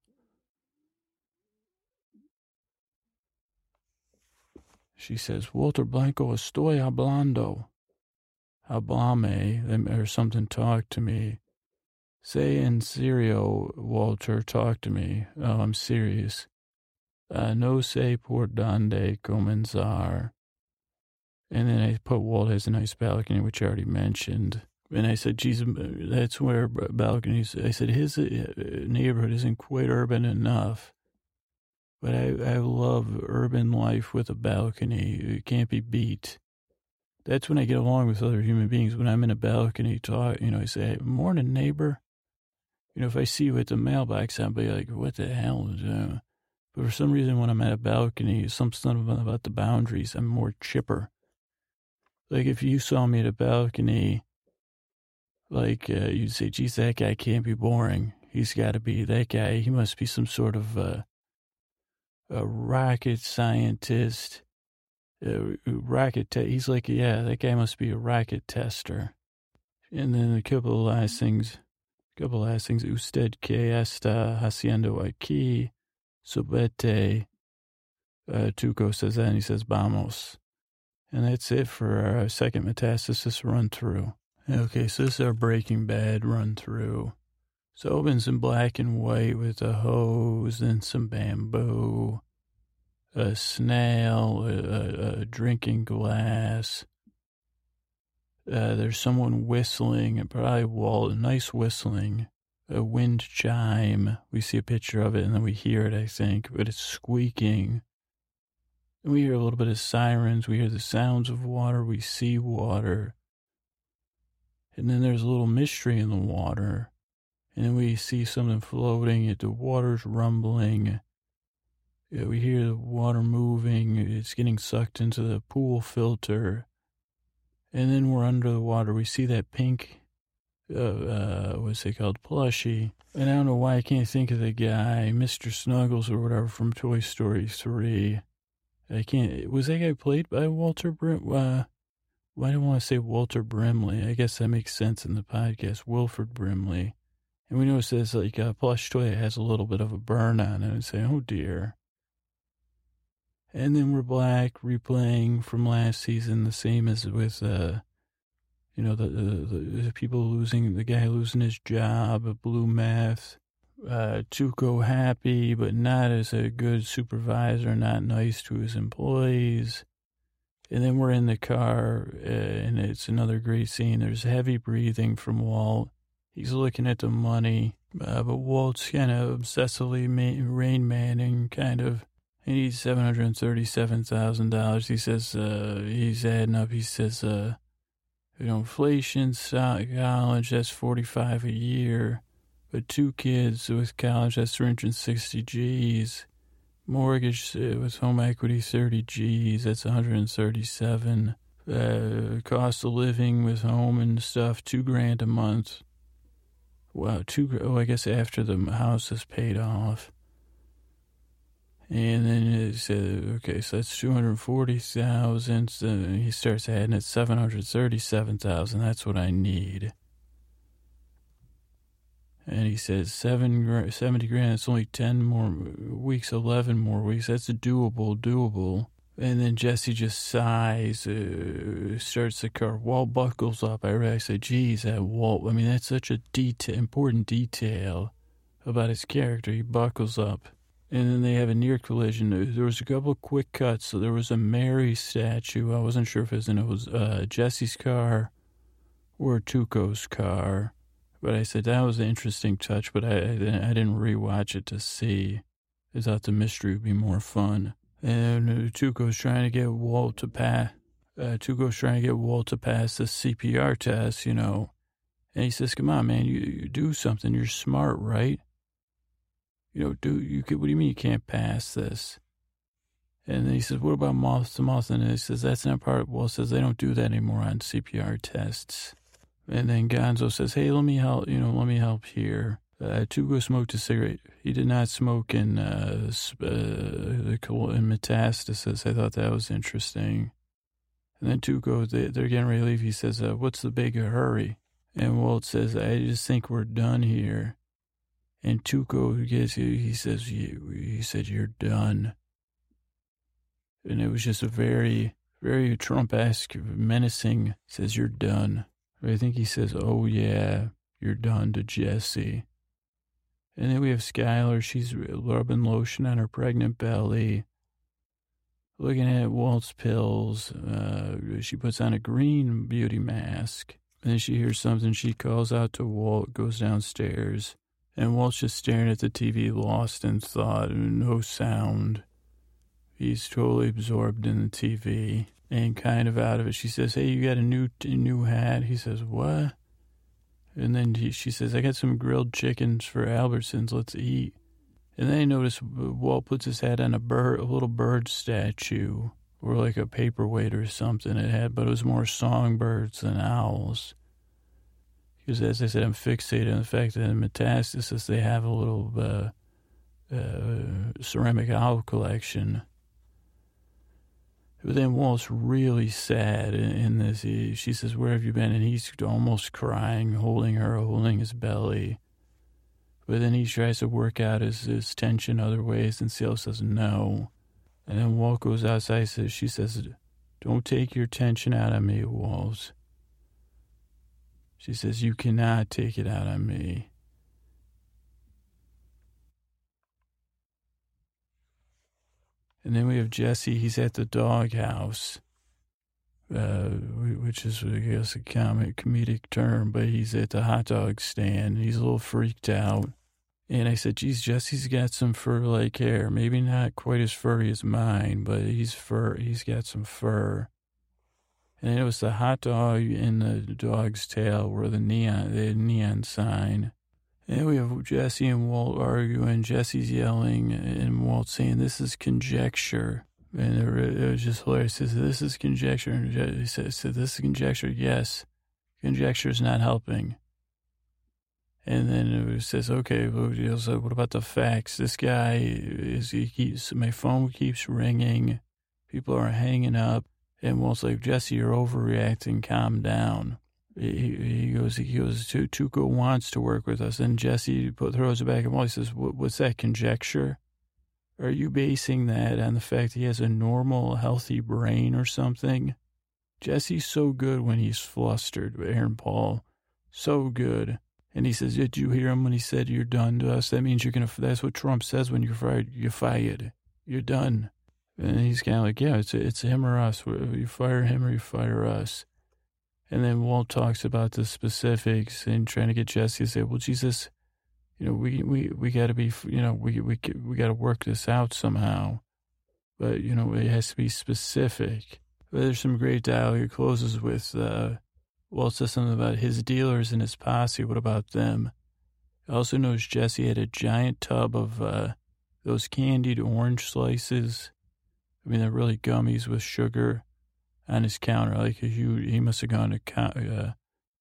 She says, Walter Blanco, estoy hablando. Hablame, or something, talk to me. Say en serio, Walter, talk to me. Oh, I'm serious. No sé por dónde comenzar. And then I put Walt has a nice balcony, which I already mentioned. And I said, geez, that's where balconies, I said, his neighborhood isn't quite urban enough. But I love urban life with a balcony. It can't be beat. That's when I get along with other human beings. When I'm in a balcony talk, I say, morning, neighbor. If I see you at the mailbox, I'll be like, what the hell? But for some reason, when I'm at a balcony, something about the boundaries, I'm more chipper. Like if you saw me at a balcony, like you'd say, geez, that guy can't be boring. He's got to be that guy. He must be some sort of a rocket scientist. He's like, yeah, that guy must be a rocket tester. And then a couple of last things. Usted que está haciendo aquí, subete. Tuco says that, and he says, vamos. And that's it for our second Metastasis run-through. Okay, so this is our Breaking Bad run-through. So it opens in black and white with a hose and some bamboo, a snail, a drinking glass. There's someone whistling, and probably Walt, nice whistling, a wind chime. We see a picture of it, and then we hear it, I think, but it's squeaking. And we hear a little bit of sirens. We hear the sounds of water. We see water. And then there's a little mystery in the water. And then we see something floating. The water's rumbling. We hear the water moving. It's getting sucked into the pool filter. And then we're under the water. We see that pink, what's it called, plushie. And I don't know why I can't think of the guy, Mr. Snuggles or whatever from Toy Story 3. I can't, was that guy played by Walter why do I want to say Walter Brimley? I guess that makes sense in the podcast, Wilford Brimley. And we notice there's like a plush toy that has a little bit of a burn on it. And say, oh dear. And then we're back, replaying from last season, the same as with, the people losing, the guy losing his job, blue meth, Tuco happy, but not as a good supervisor, not nice to his employees. And then we're in the car, and it's another great scene. There's heavy breathing from Walt. He's looking at the money, but Walt's kind of obsessively Rain Manning, kind of. He needs $737,000. He says, he's adding up. He says, inflation, college, that's $45 a year. But 2 kids with college, that's 360 G's. Mortgage with home equity, 30 G's, that's 137. Cost of living with home and stuff, $2,000 a month. Wow, I guess after the house is paid off. And then it said, okay, so that's 240,000. So he starts adding it, 737,000. That's what I need. And he says 70 grand. It's only 10 more weeks, 11 more weeks. That's doable. And then Jesse just sighs, starts the car. Walt buckles up. I say, geez, that Walt. I mean, that's such a important detail about his character. He buckles up. And then they have a near collision. There was a couple of quick cuts. So there was a Mary statue. I wasn't sure if it was Jesse's car or Tuco's car. But I said that was an interesting touch, but I didn't rewatch it to see. I thought the mystery would be more fun. And Tuco's trying to get Walt to pass. the CPR test, And he says, come on, man, you do something. You're smart, right? what do you mean you can't pass this? And then he says, what about mouth to mouth? And he says, that's not part of, Walt says, they don't do that anymore on CPR tests. And then Gonzo says, hey, let me help here. Tuco smoked a cigarette. He did not smoke in Metastasis. I thought that was interesting. And then Tuco, they're getting ready to leave. He says, what's the big hurry? And Walt says, I just think we're done here. And Tuco he said, you're done. And it was just a very, very Trump-esque, menacing, says, you're done. I think he says, oh, yeah, you're done to Jesse. And then we have Skylar. She's rubbing lotion on her pregnant belly, looking at Walt's pills. She puts on a green beauty mask. And then she hears something. She calls out to Walt, goes downstairs. And Walt's just staring at the TV, lost in thought, no sound. He's totally absorbed in the TV and kind of out of it. She says, hey, you got a new hat? He says, what? And then she says, I got some grilled chickens for Albertsons. Let's eat. And then I notice Walt puts his hat on a little bird statue or like a paperweight or something but it was more songbirds than owls. Because as I said, I'm fixated on the fact that in Metastasis, they have a little ceramic owl collection. But then Walt's really sad in this. She says, where have you been? And he's almost crying, holding his belly. But then he tries to work out his tension other ways, and Cielo says no. And then Walt goes outside. She says, don't take your tension out on me, Walt. She says, you cannot take it out on me. And then we have Jesse. He's at the doghouse, which is, I guess, a comedic term, but he's at the hot dog stand. He's a little freaked out. And I said, geez, Jesse's got some fur-like hair. Maybe not quite as furry as mine, but he's got some fur. And it was the hot dog in the dog's tail where the neon sign. And we have Jesse and Walt arguing. Jesse's yelling and Walt saying, this is conjecture. And it was just hilarious. He said, this is conjecture. And he said, this is conjecture. Yes. Conjecture is not helping. And then it says, okay, so what about the facts? This guy, my phone keeps ringing. People are hanging up. And Walt's like, Jesse, you're overreacting. Calm down. He goes, Tuco wants to work with us. And Jesse throws it back at Walt. He says, what's that, conjecture? Are you basing that on the fact he has a normal, healthy brain or something? Jesse's so good when he's flustered, Aaron Paul. So good. And he says, did you hear him when he said you're done to us? That means that's what Trump says when you're fired. You're fired. You're done. And he's kind of like, yeah, it's him or us. You fire him or you fire us. And then Walt talks about the specifics and trying to get Jesse to say, well, Jesus, we got to be, we got to work this out somehow. But, it has to be specific. But there's some great dialogue. It closes with, Walt says something about his dealers and his posse. What about them? I also noticed Jesse had a giant tub of those candied orange slices. I mean, they're really gummies with sugar on his counter. Like he must have gone to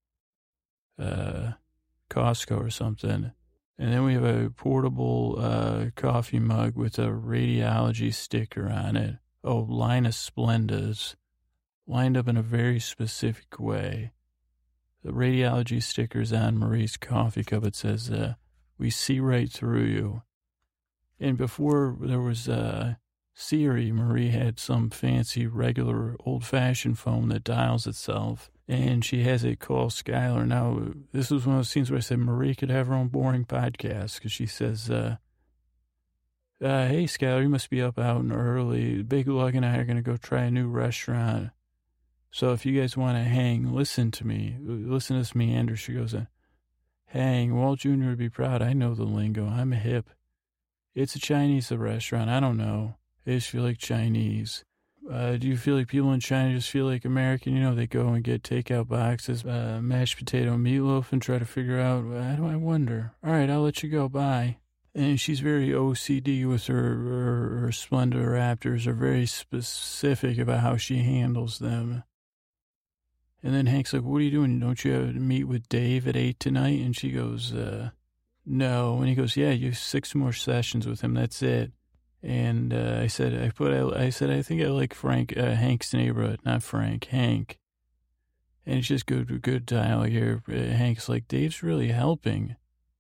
Costco or something. And then we have a portable coffee mug with a radiology sticker on it. Oh, line of Splendas, lined up in a very specific way. The radiology sticker's on Marie's coffee cup. It says, we see right through you. And before there was Siri, Marie had some fancy, regular, old-fashioned phone that dials itself. And she has it call Skylar. Now, this was one of those scenes where I said Marie could have her own boring podcast because she says, hey, Skylar, you must be up out and early. Big Lug and I are going to go try a new restaurant. So if you guys want to hang, listen to me. Listen to this meander. She goes, hang. Walt Jr. would be proud. I know the lingo. I'm hip. It's a Chinese restaurant. I don't know. They just feel like Chinese. Do you feel like people in China just feel like American? They go and get takeout boxes, mashed potato meatloaf, and try to figure out, I wonder. All right, I'll let you go. Bye. And she's very OCD with her Splendor Raptors, are very specific about how she handles them. And then Hank's like, what are you doing? Don't you have to meet with Dave at 8 tonight? And she goes, no. And he goes, yeah, you have 6 more sessions with him. That's it. And I said, I think I like Hank's neighborhood, not Frank, Hank. And it's just good dialogue here. Hank's like, Dave's really helping.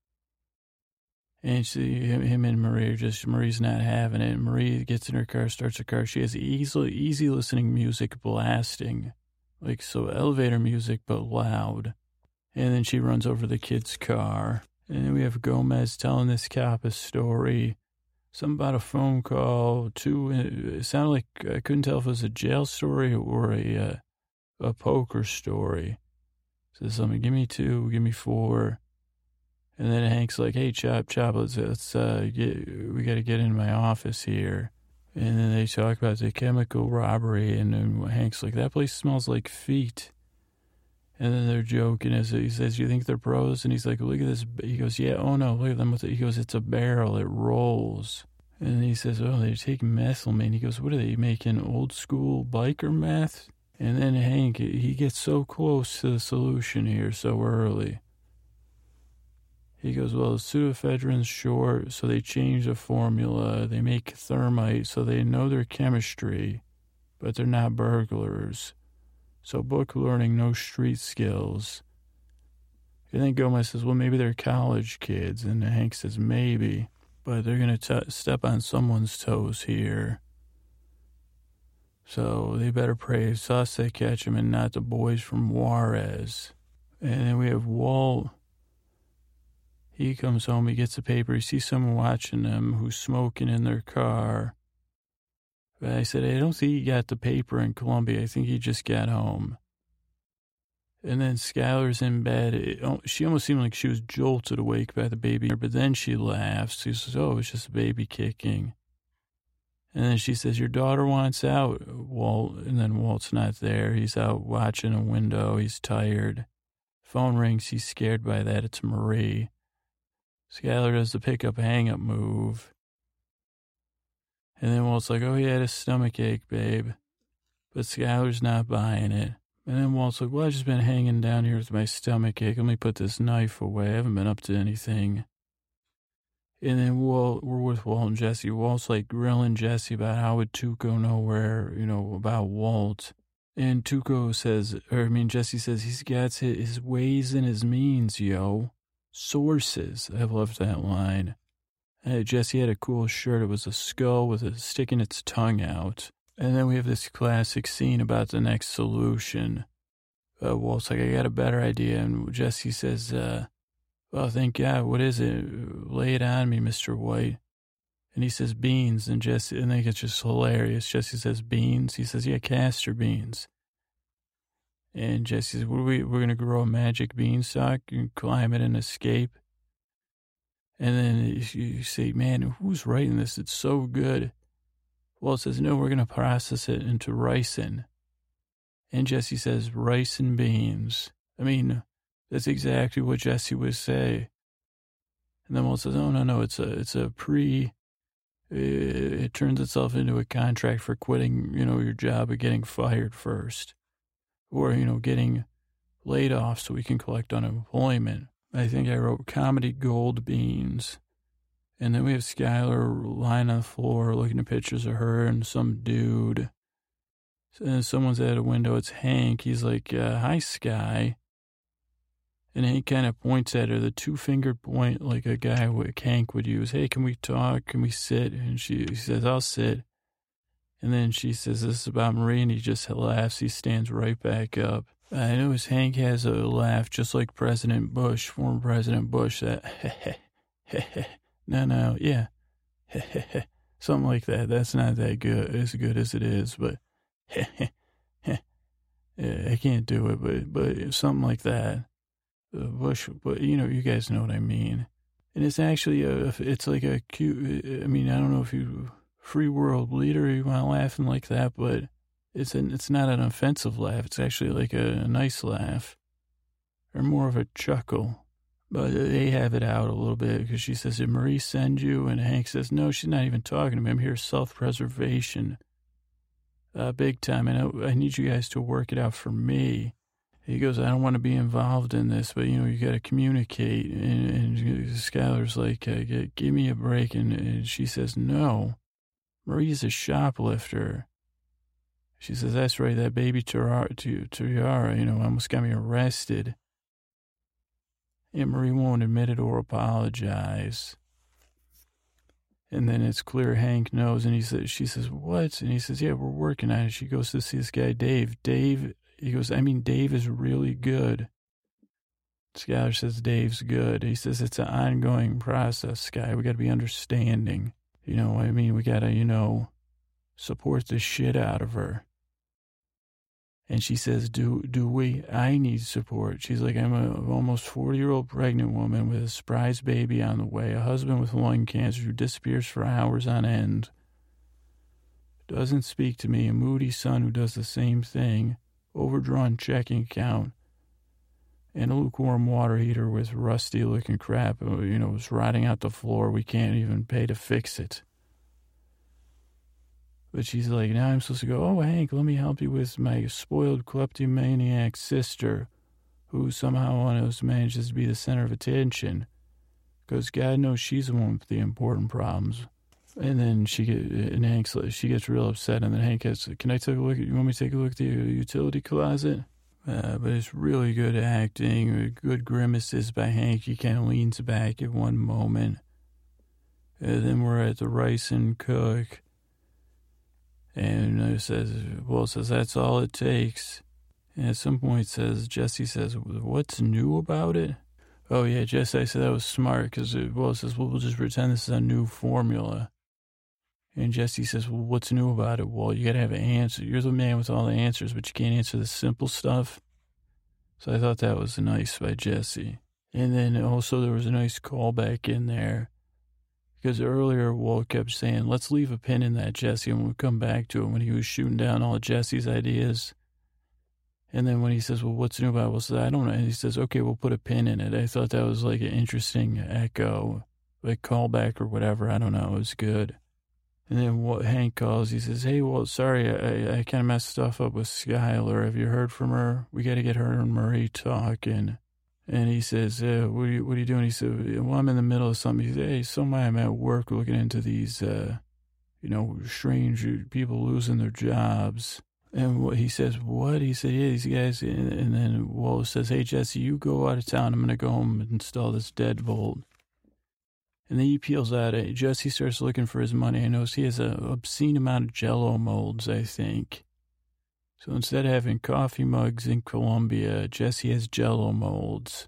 And him and Marie are just, Marie's not having it. Marie gets in her car, starts her car. She has easy listening music blasting. Like, so elevator music, but loud. And then she runs over the kid's car. And then we have Gomez telling this cop a story. Something about a phone call. It sounded like, I couldn't tell if it was a jail story or a poker story. So something, give me 2, give me 4. And then Hank's like, hey, Chop, we got to get in my office here. And then they talk about the chemical robbery, and then Hank's like, that place smells like feet. And then they're joking as he says, you think they're pros? And he's like, look at this. He goes, yeah, oh no, look at them with it. He goes, it's a barrel, it rolls. And he says, oh, they're taking methylamine. He goes, what are they making, old school biker meth? And then Hank, he gets so close to the solution here so early. He goes, well, pseudoephedrine's short, so they change the formula. They make thermite, so they know their chemistry, but they're not burglars. So book learning, no street skills. And then Gomez says, well, maybe they're college kids. And Hank says, maybe, but they're going to step on someone's toes here. So they better pray sus they catch him and not the boys from Juarez. And then we have Walt. He comes home, he gets the paper, he sees someone watching them who's smoking in their car. But I said, I don't think he got the paper in Columbia. I think he just got home. And then Skylar's in bed. She almost seemed like she was jolted awake by the baby, but then she laughs. She says, oh, it's just a baby kicking. And then she says, your daughter wants out, Walt. And then Walt's not there. He's out watching a window. He's tired. Phone rings. He's scared by that. It's Marie. Skylar does the pick-up, hang-up move. And then Walt's like, oh, he had a stomach ache, babe. But Skylar's not buying it. And then Walt's like, well, I've just been hanging down here with my stomach ache. Let me put this knife away. I haven't been up to anything. And then we're with Walt and Jesse. Walt's like grilling Jesse about how would Tuco know where, about Walt. And Jesse says he's got his ways and his means, yo. Sources. I loved that line. Jesse had a cool shirt. It was a skull with a sticking its tongue out. And then we have this classic scene about the next solution. Walt's like, I got a better idea. And Jesse says, well, thank God. What is it? Lay it on me, Mr. White. And he says beans. And I think it's just hilarious. Jesse says beans. He says, yeah, castor beans. And Jesse says, we're going to grow a magic beanstalk and climb it and escape. And then you say, man, who's writing this? It's so good. Walt says, no, we're going to process it into ricin. And Jesse says, rice and beans. I mean, that's exactly what Jesse would say. And then Walt says, oh, no, it turns itself into a contract for quitting, your job or getting fired first. Or, getting laid off so we can collect unemployment. I think I wrote comedy gold beans. And then we have Skylar lying on the floor looking at pictures of her and some dude. And someone's at a window. It's Hank. He's like, hi, Sky. And Hank kind of points at her, the 2-fingered point like a guy with Hank would use. Hey, can we talk? Can we sit? And she says, I'll sit. And then she says, this is about Marie, and he just laughs. He stands right back up. I know Hank has a laugh just like President Bush, former President Bush, that no, yeah, something like that. That's not that good, as good as it is, but yeah, I can't do it, but something like that. Bush, but you guys know what I mean. And it's actually it's like a cute, I don't know if you... free world leader, you want to laugh like that, but it's not an offensive laugh. It's actually like a nice laugh, or more of a chuckle. But they have it out a little bit because she says, did Marie send you? And Hank says, no, she's not even talking to me. I'm here self-preservation. Big time. I need you guys to work it out for me. He goes, I don't want to be involved in this, but, you got to communicate. And Skylar's like, give me a break. And she says, no, Marie's a shoplifter. She says, that's right, that baby Tiara, almost got me arrested. And Marie won't admit it or apologize. And then it's clear Hank knows, and she says, what? And he says, yeah, we're working on it. She goes to see this guy, Dave. He goes, Dave is really good. Skylar says, Dave's good. He says, it's an ongoing process, Sky. We got to be understanding. We got to, support the shit out of her. And she says, do we? I need support. She's like, I'm an almost 40-year-old pregnant woman with a surprise baby on the way, a husband with lung cancer who disappears for hours on end, doesn't speak to me, a moody son who does the same thing, overdrawn checking account, and a lukewarm water heater with rusty-looking crap, it's rotting out the floor. We can't even pay to fix it. But she's like, now I'm supposed to go, oh, Hank, let me help you with my spoiled kleptomaniac sister, who somehow manages to be the center of attention. Because God knows she's the one with the important problems. And then she gets real upset. And then Hank says, can I take a look? You want me to take a look at the utility closet? But it's really good acting, good grimaces by Hank. He kind of leans back at one moment. And then we're at the rice and cook. And it says, that's all it takes. And at some point Jesse says, what's new about it? Oh, yeah, Jesse, I said that was smart because Will says, we'll just pretend this is a new formula. And Jesse says, well, what's new about it? Well, you got to have an answer. You're the man with all the answers, but you can't answer the simple stuff. So I thought that was nice by Jesse. And then also there was a nice callback in there. Because earlier, Walt kept saying, let's leave a pin in that, Jesse, and we'll come back to it when he was shooting down all of Jesse's ideas. And then when he says, well, what's new about it? Well, says, I don't know. And he says, okay, we'll put a pin in it. I thought that was like an interesting echo, like callback or whatever. I don't know. It was good. And then Hank calls. He says, hey, Walt, sorry, I kind of messed stuff up with Skylar. Have you heard from her? We got to get her and Marie talking. And he says, what are you doing? He said, well, I'm in the middle of something. He said, hey, so I'm at work looking into these, strange people losing their jobs. And he says, what? He said, yeah, these guys. And then Walt says, hey, Jesse, you go out of town. I'm going to go home and install this deadbolt. And then he peels out. Jesse starts looking for his money. I notice he has an obscene amount of Jell-O molds, I think. So instead of having coffee mugs in Colombia, Jesse has Jell-O molds.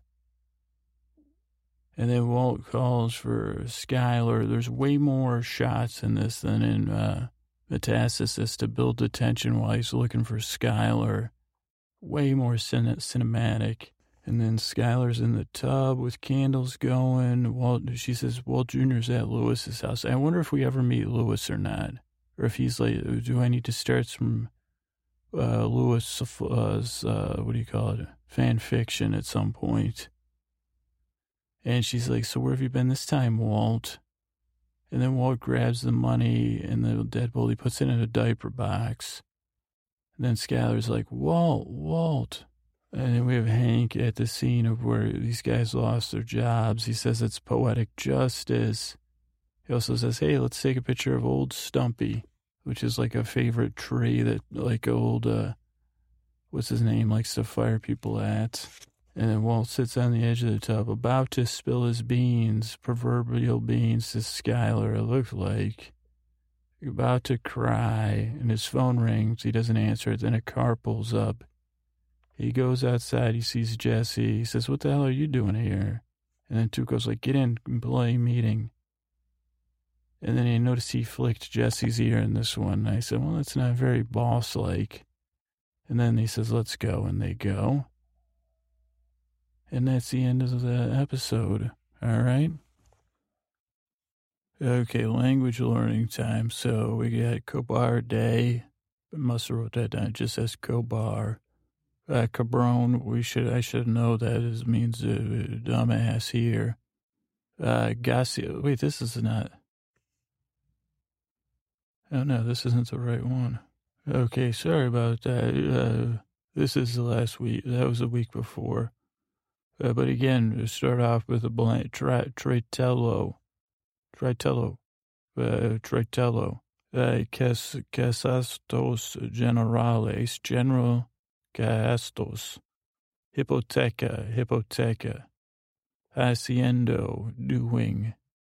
And then Walt calls for Skylar. There's way more shots in this than in Metastasis to build the tension while he's looking for Skylar. Way more cinematic. And then Skylar's in the tub with candles going. She says, Walt Jr.'s at Lewis's house. I wonder if we ever meet Lewis or not. Or if he's like, do I need to start some Lewis, fan fiction at some point? And she's like, so where have you been this time, Walt? And then Walt grabs the money and the deadbolt. He puts it in a diaper box. And then Skylar's like, Walt. And then we have Hank at the scene of where these guys lost their jobs. He says it's poetic justice. He also says, hey, let's take a picture of old Stumpy, which is like a favorite tree that like old, what's his name, likes to fire people at. And then Walt sits on the edge of the tub, about to spill his beans, proverbial beans to Skylar, it looked like. About to cry, and his phone rings. He doesn't answer it. Then a car pulls up. He goes outside. He sees Jesse. He says, what the hell are you doing here? And then Tuco's like, get in, employee meeting. And then he noticed he flicked Jesse's ear in this one. And I said, well, that's not very boss-like. And then he says, let's go. And they go. And that's the end of the episode. All right? Okay, language learning time. So we got Kobar Day. I must have wrote that down. It just says Kobar. Cabron, I should know that it means dumbass here. Gassia, wait, this is not. Oh no, this isn't the right one. Okay, sorry about that. This is the last week. That was the week before. But again, start off with a blank. Tritello. Gastos generales. General gastos. Hipoteca. Haciendo. Doing.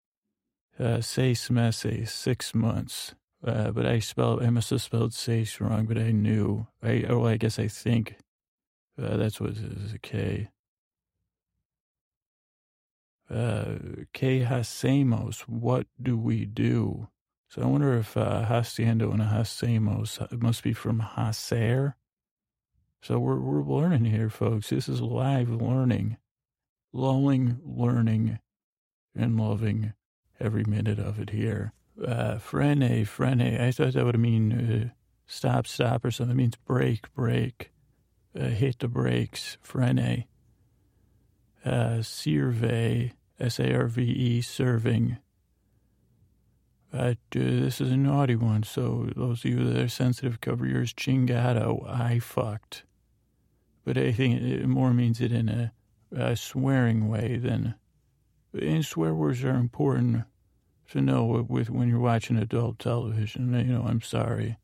6 meses. 6 months. But I must have spelled seis wrong, but I knew. I guess I think that's what it is, a K. Que hacemos? What do we do? So I wonder if haciendo and hacemos, it must be from hacer. So we're learning here, folks. This is live learning. Lulling, learning, and loving every minute of it here. Frene. I thought that would mean stop, or something. It means break. Hit the brakes. Frene. Sirve. Sarve. Serving. This is a naughty one, so those of you that are sensitive, cover yours. Chingado. I fucked. But I think it more means it in a swearing way than... And swear words are important to know with when you're watching adult television. I'm sorry.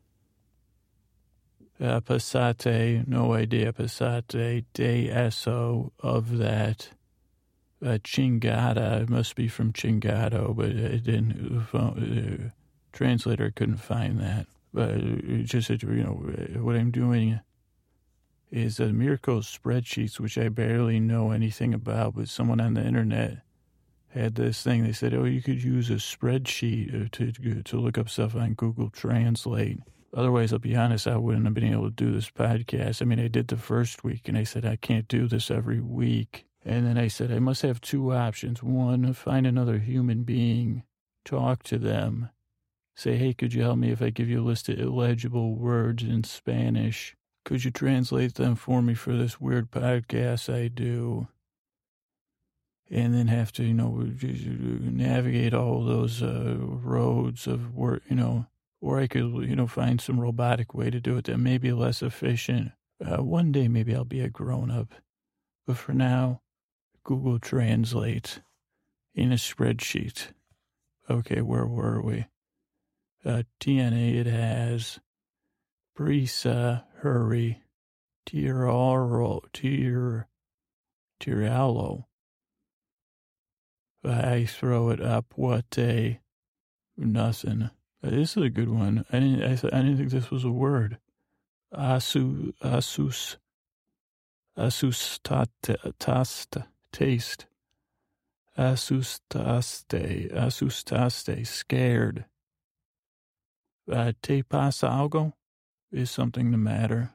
Passate, no idea. Passate, de eso, of that. Chingada, it must be from chingado, but it didn't. The translator couldn't find that. But it just, what I'm doing is Mirko's spreadsheets, which I barely know anything about, but someone on the internet had this thing. They said, you could use a spreadsheet to look up stuff on Google Translate. Otherwise, I'll be honest, I wouldn't have been able to do this podcast. I mean, I did the first week, and I said, I can't do this every week. And then I said, I must have 2 options. One, find another human being, talk to them, say, hey, could you help me if I give you a list of illegible words in Spanish? Could you translate them for me for this weird podcast I do? And then have to, navigate all those roads of work, or I could, find some robotic way to do it that may be less efficient. One day maybe I'll be a grown-up. But for now, Google Translate in a spreadsheet. Okay, where were we? TNA, it has Brisa, hurry, Tiralo. I throw it up, what a, nothing. This is a good one. I didn't think this was a word. Taste. Asustaste, scared. Te pasa algo? Is something the matter?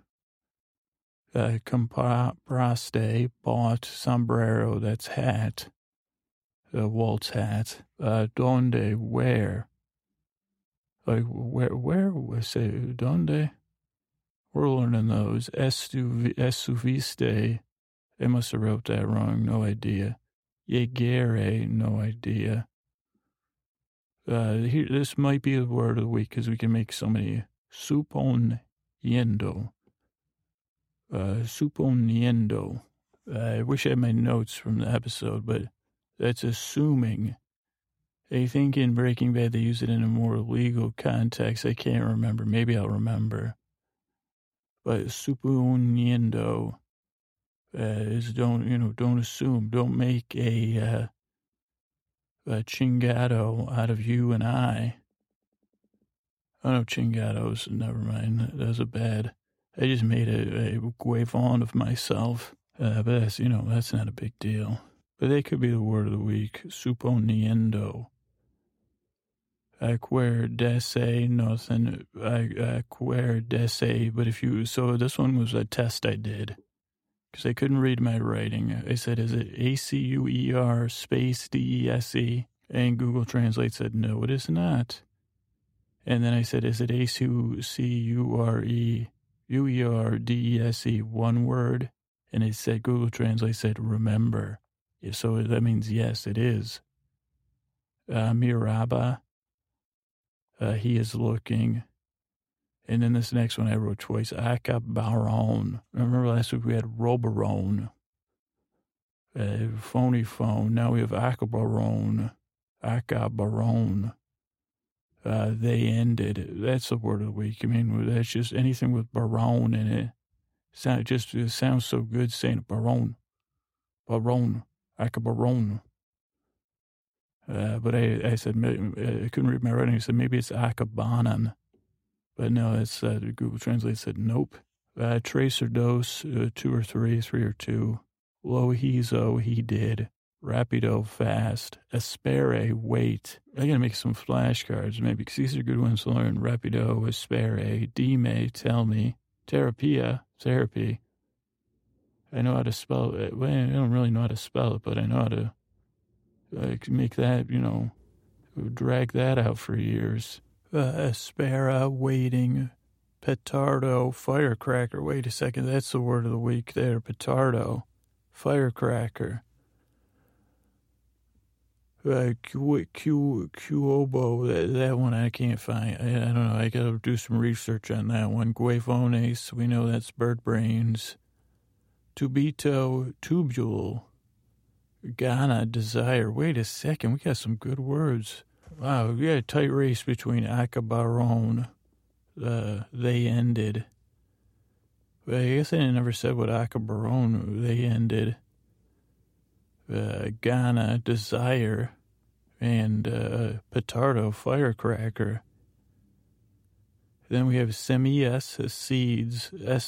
Compraste, bought, sombrero, that's hat. Walt's hat. Donde, where? Like, where, say, donde? We're learning those. Estuviste. I must have wrote that wrong, no idea. Llegere, no idea. This might be the word of the week because we can make so many. Suponiendo. Suponiendo. I wish I had my notes from the episode, but that's assuming. I think in Breaking Bad they use it in a more legal context. I can't remember. Maybe I'll remember. But suponiendo is don't assume. Don't make a chingado out of you and I. Oh, no, chingados. Never mind. That was a bad. I just made a guavon of myself. But that's, that's not a big deal. But they could be the word of the week. Suponiendo. Acuerdese, nothing. Acuerdese. But so this one was a test I did. Because I couldn't read my writing. I said, is it ACUER space DESE? And Google Translate said, no, it is not. And then I said, is it ACURE UERDESE, one word. And it said, Google Translate said, remember. So that means, yes, it is. Miraba, he is looking. And then this next one I wrote twice, Acabaron. Remember last week we had Robarone, phony phone. Now we have Acabaron. They ended. That's the word of the week. I mean, that's just anything with Barone in it. It sounds so good saying Barone, Acabaron. But I said, I couldn't read my writing. I said, maybe it's Acabanan. But no, it's Google Translate said, nope. Tracer dose, 2 or 3, 3 or 2. Lohizo, he did. Rapido, fast. Espere, wait. I gotta make some flashcards, maybe, because these are good ones to learn. Rapido, espere. Dime, tell me. Terapia, therapy. I know how to spell it. Well, I don't really know how to spell it, but I know how to make that, drag that out for years. Espera, waiting. Petardo, firecracker. Wait a second, that's the word of the week there. Petardo, firecracker. Cuobo, that one I can't find. I don't know. I got to do some research on that one. Guavones, we know that's bird brains. Tubito, tubule. Ghana, desire. Wait a second. We got some good words. Wow, we got a tight race between Acabaron. They ended. Well, I guess I never said what Acabaron they ended. Ghana, desire, and petardo, firecracker. Then we have semillas, seeds,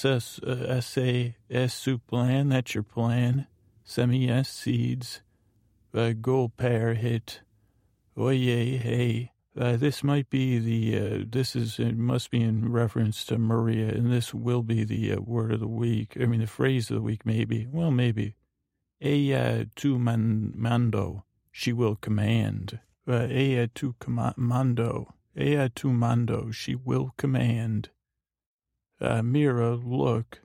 S su plan, that's your plan. Semillas, seeds, gold pair hit. Oye, hey. This might be it must be in reference to Maria, and this will be the word of the week. I mean, the phrase of the week, maybe. Well, maybe. Ella tu mando, she will command. Ella tu mando, she will command. Mira, look.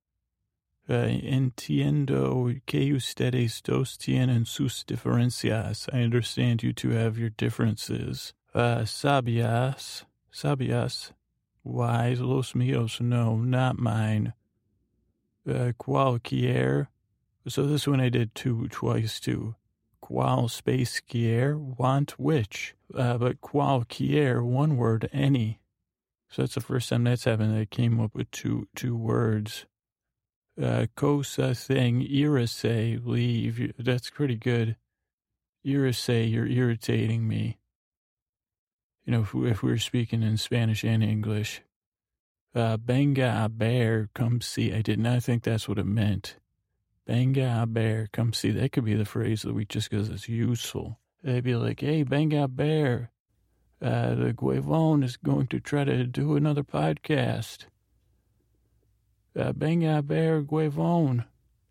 Entiendo que ustedes dos tienen sus diferencias. I understand you two have your differences. Sabias, wise, los míos, no, not mine. Cualquier. So this one I did twice too. Qual space quier, want which. But cualquier, one word, any. So that's the first time that's happened. I came up with two words. Cosa thing, irase, leave. That's pretty good. Irase, you're irritating me. If we were speaking in Spanish and English. Venga a ver, come see. I did not think that's what it meant. Venga a ver, come see. That could be the phrase of the week just because it's useful. They'd be like, hey, venga a ver. The Guavon is going to try to do another podcast. Venga a ver, Guavon.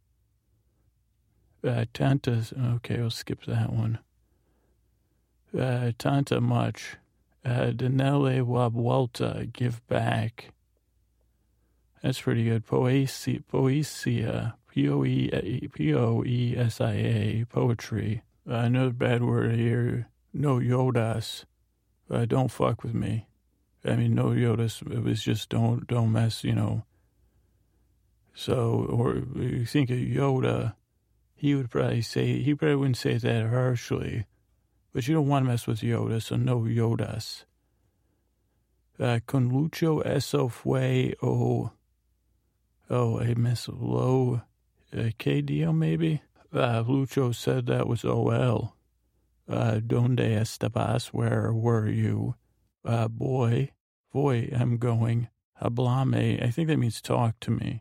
Tantas, okay, I'll skip that one. Tanta much. Danele wa vuelta, give back. That's pretty good. Poesia, Poesia, poetry. Another bad word here. No Yodas. Don't fuck with me. I mean, no Yodas. It was just don't mess, So, or you think of Yoda, he probably wouldn't say that harshly. But you don't want to mess with Yoda, so no Yodas. Con Lucho eso fue I miss low. KDO maybe? Lucho said that was OL. Donde estabas? Where were you? Boy, I'm going. Hablame. I think that means talk to me.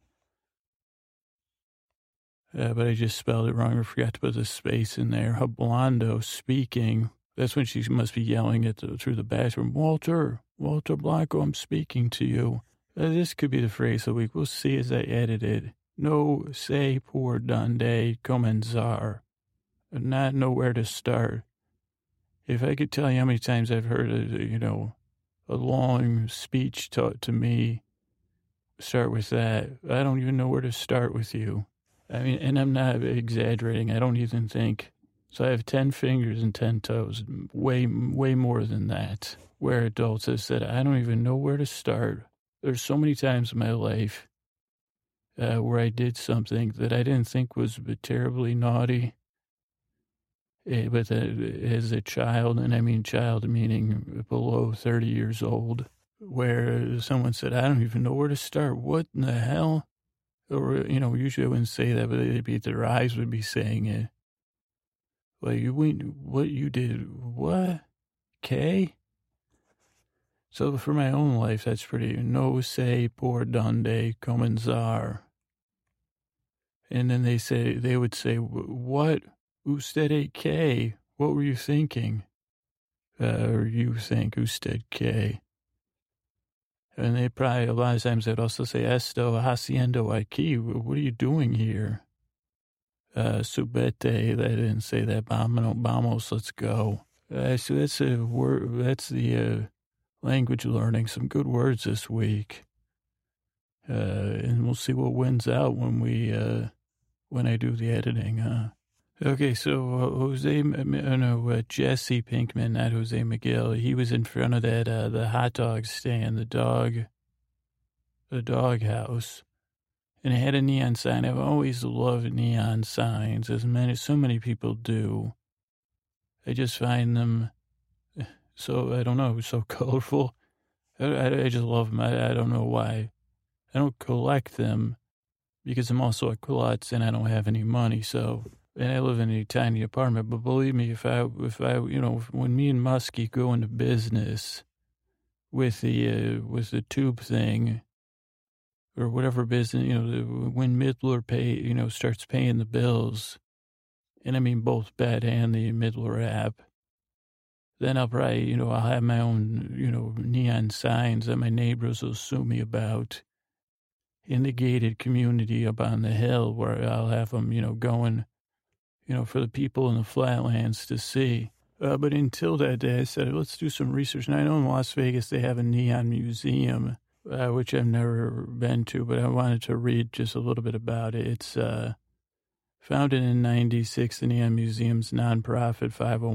But I just spelled it wrong. I forgot to put the space in there. Hablando, speaking. That's when she must be yelling through the bathroom. Walter Blanco, I'm speaking to you. This could be the phrase of the week. We'll see as I edit it. No say por donde comenzar. Not know where to start. If I could tell you how many times I've heard a long speech taught to me start with that. I don't even know where to start with you. I mean, and I'm not exaggerating. I don't even think. So I have 10 fingers and 10 toes, way more than that, where adults have said, I don't even know where to start. There's so many times in my life where I did something that I didn't think was terribly naughty, but as a child, and I mean child meaning below 30 years old, where someone said, I don't even know where to start. What in the hell? Or, usually I wouldn't say that, but their eyes would be saying it. Like, what you did, what? K? So for my own life, that's pretty, no se por donde comenzar. And then they would say, what? Usted K? What were you thinking? Or you think, usted K? And they probably, a lot of times they'd also say, esto haciendo aquí. What are you doing here? Subete, they didn't say that. Vamos, let's go. So that's a word, that's the language learning. Some good words this week. And we'll see what wins out when I do the editing, Okay, so Jesse Pinkman, not Jose Miguel, he was in front of that, the hot dog stand, the dog house, and it had a neon sign. I've always loved neon signs, so many people do. I just find them so, I don't know, so colorful. I just love them. I don't know why. I don't collect them because I'm also a klutz and I don't have any money, so... And I live in a tiny apartment, but believe me, if I, when me and Muskie go into business with the tube thing or whatever business, when Midler starts paying the bills, and I mean both Bet and the Midler app, then I'll probably, I'll have my own, neon signs that my neighbors will sue me about in the gated community up on the hill where I'll have them, going, for the people in the flatlands to see. But until that day, I said, let's do some research. And I know in Las Vegas they have a neon museum, which I've never been to, but I wanted to read just a little bit about it. It's founded in 1996, the Neon Museum's nonprofit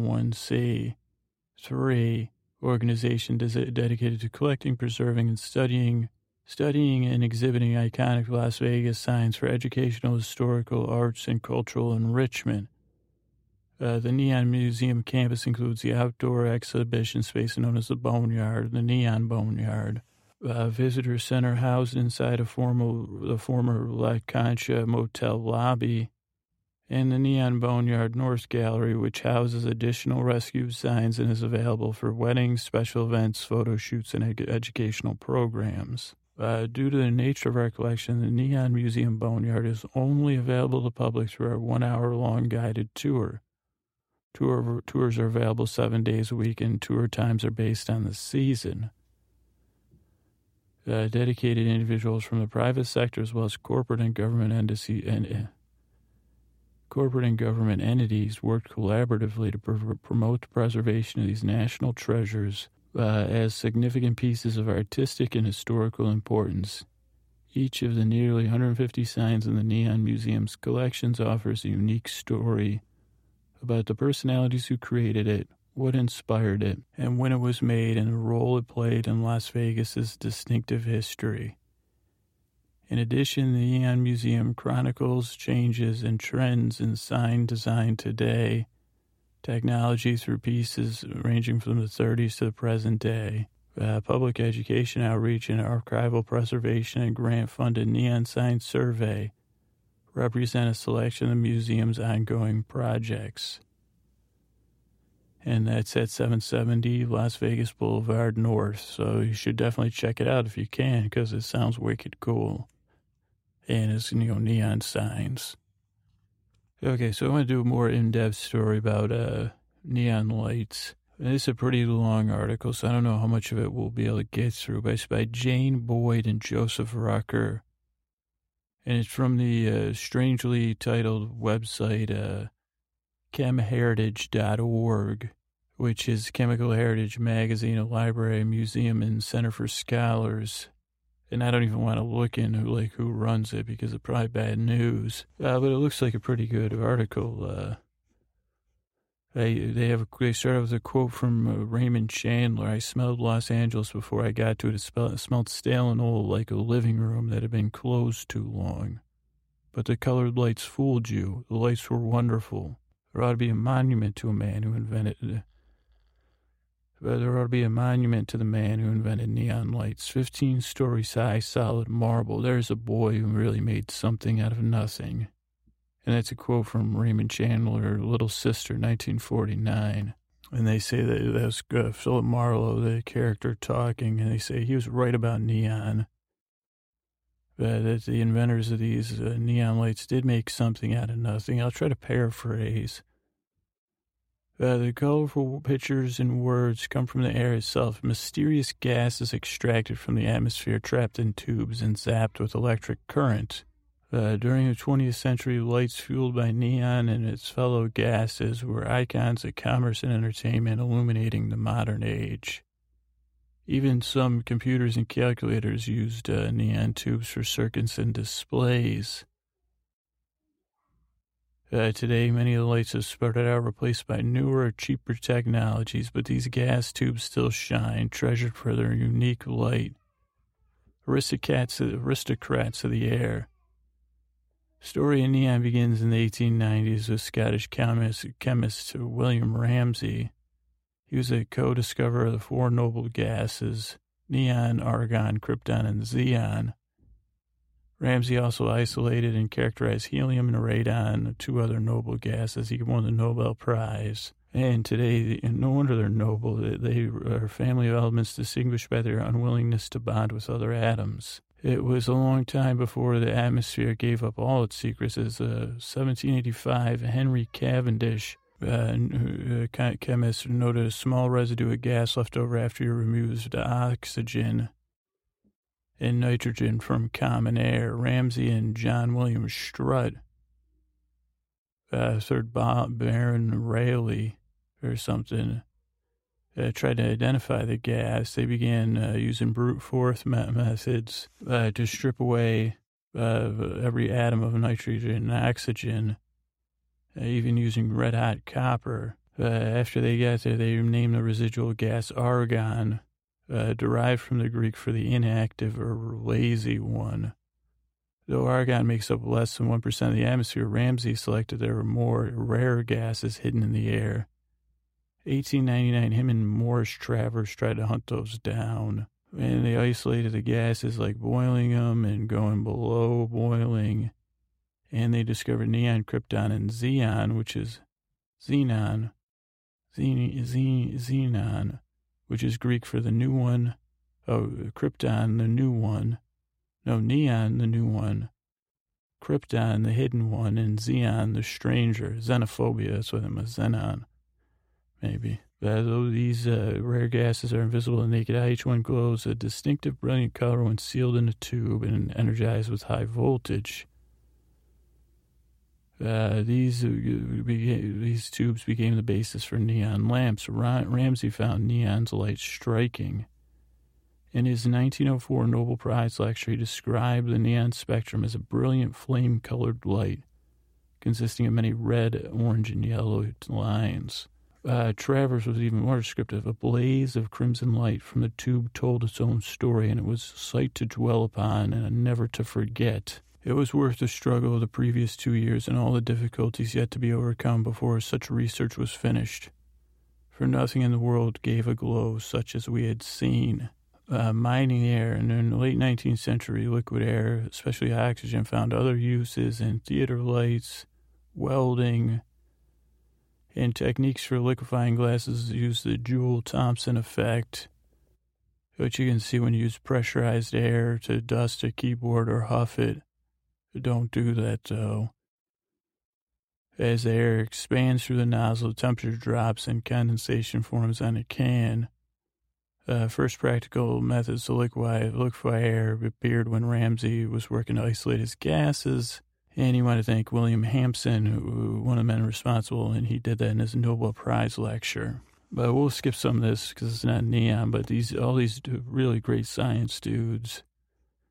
501c3 organization dedicated to collecting, preserving, and studying and exhibiting iconic Las Vegas signs for educational, historical, arts, and cultural enrichment. The Neon Museum campus includes the outdoor exhibition space known as the Boneyard, the Neon Boneyard, visitor center housed inside the former La Concha Motel lobby, and the Neon Boneyard North Gallery, which houses additional rescue signs and is available for weddings, special events, photo shoots, and educational programs. Due to the nature of our collection, the Neon Museum Boneyard is only available to the public through our 1-hour-long guided tour. Tours are available 7 days a week, and tour times are based on the season. Dedicated individuals from the private sector as well as corporate and government entities worked collaboratively to promote the preservation of these national treasures as significant pieces of artistic and historical importance. Each of the nearly 150 signs in the Neon Museum's collections offers a unique story about the personalities who created it, what inspired it, and when it was made, and the role it played in Las Vegas's distinctive history. In addition, the Neon Museum chronicles changes and trends in sign design today, technology through pieces ranging from the 30s to the present day, public education outreach and archival preservation and grant-funded neon sign survey represent a selection of the museum's ongoing projects. And that's at 770 Las Vegas Boulevard North, so you should definitely check it out if you can, because it sounds wicked cool. And it's, neon signs. Okay, so I want to do a more in-depth story about neon lights. And it's a pretty long article, so I don't know how much of it we'll be able to get through, but it's by Jane Boyd and Joseph Rucker. And it's from the strangely titled website chemheritage.org, which is Chemical Heritage Magazine, a library, museum, and center for scholars. And I don't even want to look into like who runs it because it's probably bad news. But it looks like a pretty good article. They start out with a quote from Raymond Chandler. I smelled Los Angeles before I got to it. It smelled stale and old, like a living room that had been closed too long. But the colored lights fooled you. The lights were wonderful. There ought to be a monument to a man who invented. There ought to be a monument to the man who invented neon lights. 15 stories high, solid marble. There's a boy who really made something out of nothing. And that's a quote from Raymond Chandler, Little Sister, 1949. And they say that was Philip Marlowe, the character, talking, and they say he was right about neon. That the inventors of these neon lights did make something out of nothing. I'll try to paraphrase. The colorful pictures and words come from the air itself. Mysterious gas is extracted from the atmosphere, trapped in tubes and zapped with electric current. During the 20th century, lights fueled by neon and its fellow gases were icons of commerce and entertainment, illuminating the modern age. Even some computers and calculators used neon tubes for circuits and displays. Today, many of the lights have sputtered out, replaced by newer, cheaper technologies, but these gas tubes still shine, treasured for their unique light. Aristocrats of the air. Story of neon begins in the 1890s with Scottish chemist William Ramsay. He was a co-discoverer of the four noble gases, neon, argon, krypton, and xenon. Ramsay also isolated and characterized helium and radon, two other noble gases. He won the Nobel Prize. And today, no wonder they're noble. They are a family of elements distinguished by their unwillingness to bond with other atoms. It was a long time before the atmosphere gave up all its secrets. As 1785, Henry Cavendish, chemist, noted a small residue of gas left over after you removed oxygen and nitrogen from common air. Ramsay and John William Strutt, third Baron Rayleigh or something, tried to identify the gas. They began using brute force methods to strip away every atom of nitrogen and oxygen, even using red-hot copper. After they got there, they named the residual gas argon, derived from the Greek for the inactive or lazy one. Though argon makes up less than 1% of the atmosphere, Ramsay selected there were more rare gases hidden in the air. 1899, him and Morris Travers tried to hunt those down. And they isolated the gases, like boiling them and going below boiling. And they discovered neon, krypton, and xenon, which is xenon, which is Greek for the new one. Oh, krypton, the new one. No, neon, the new one. Krypton, the hidden one, and xenon, the stranger. Xenophobia, that's what I'm a xenon. Maybe. Though these rare gases are invisible to the naked eye, each one glows a distinctive, brilliant color when sealed in a tube and energized with high voltage. These tubes became the basis for neon lamps. Ramsay found neon's light striking. In his 1904 Nobel Prize lecture, he described the neon spectrum as a brilliant flame-colored light consisting of many red, orange, and yellow lines. Travers was even more descriptive. A blaze of crimson light from the tube told its own story, and it was a sight to dwell upon and never to forget. It was worth the struggle of the previous 2 years and all the difficulties yet to be overcome before such research was finished. For nothing in the world gave a glow such as we had seen. Mining air, and in the late 19th century, liquid air, especially oxygen, found other uses in theater lights, welding, and techniques for liquefying glasses use the Joule-Thomson effect, which you can see when you use pressurized air to dust a keyboard or huff it. Don't do that, though. As the air expands through the nozzle, the temperature drops and condensation forms on a can. First practical methods to liquefy air appeared when Ramsay was working to isolate his gases. And you want to thank William Hampson, one of the men responsible, and he did that in his Nobel Prize lecture. But we'll skip some of this because it's not neon, but all these really great science dudes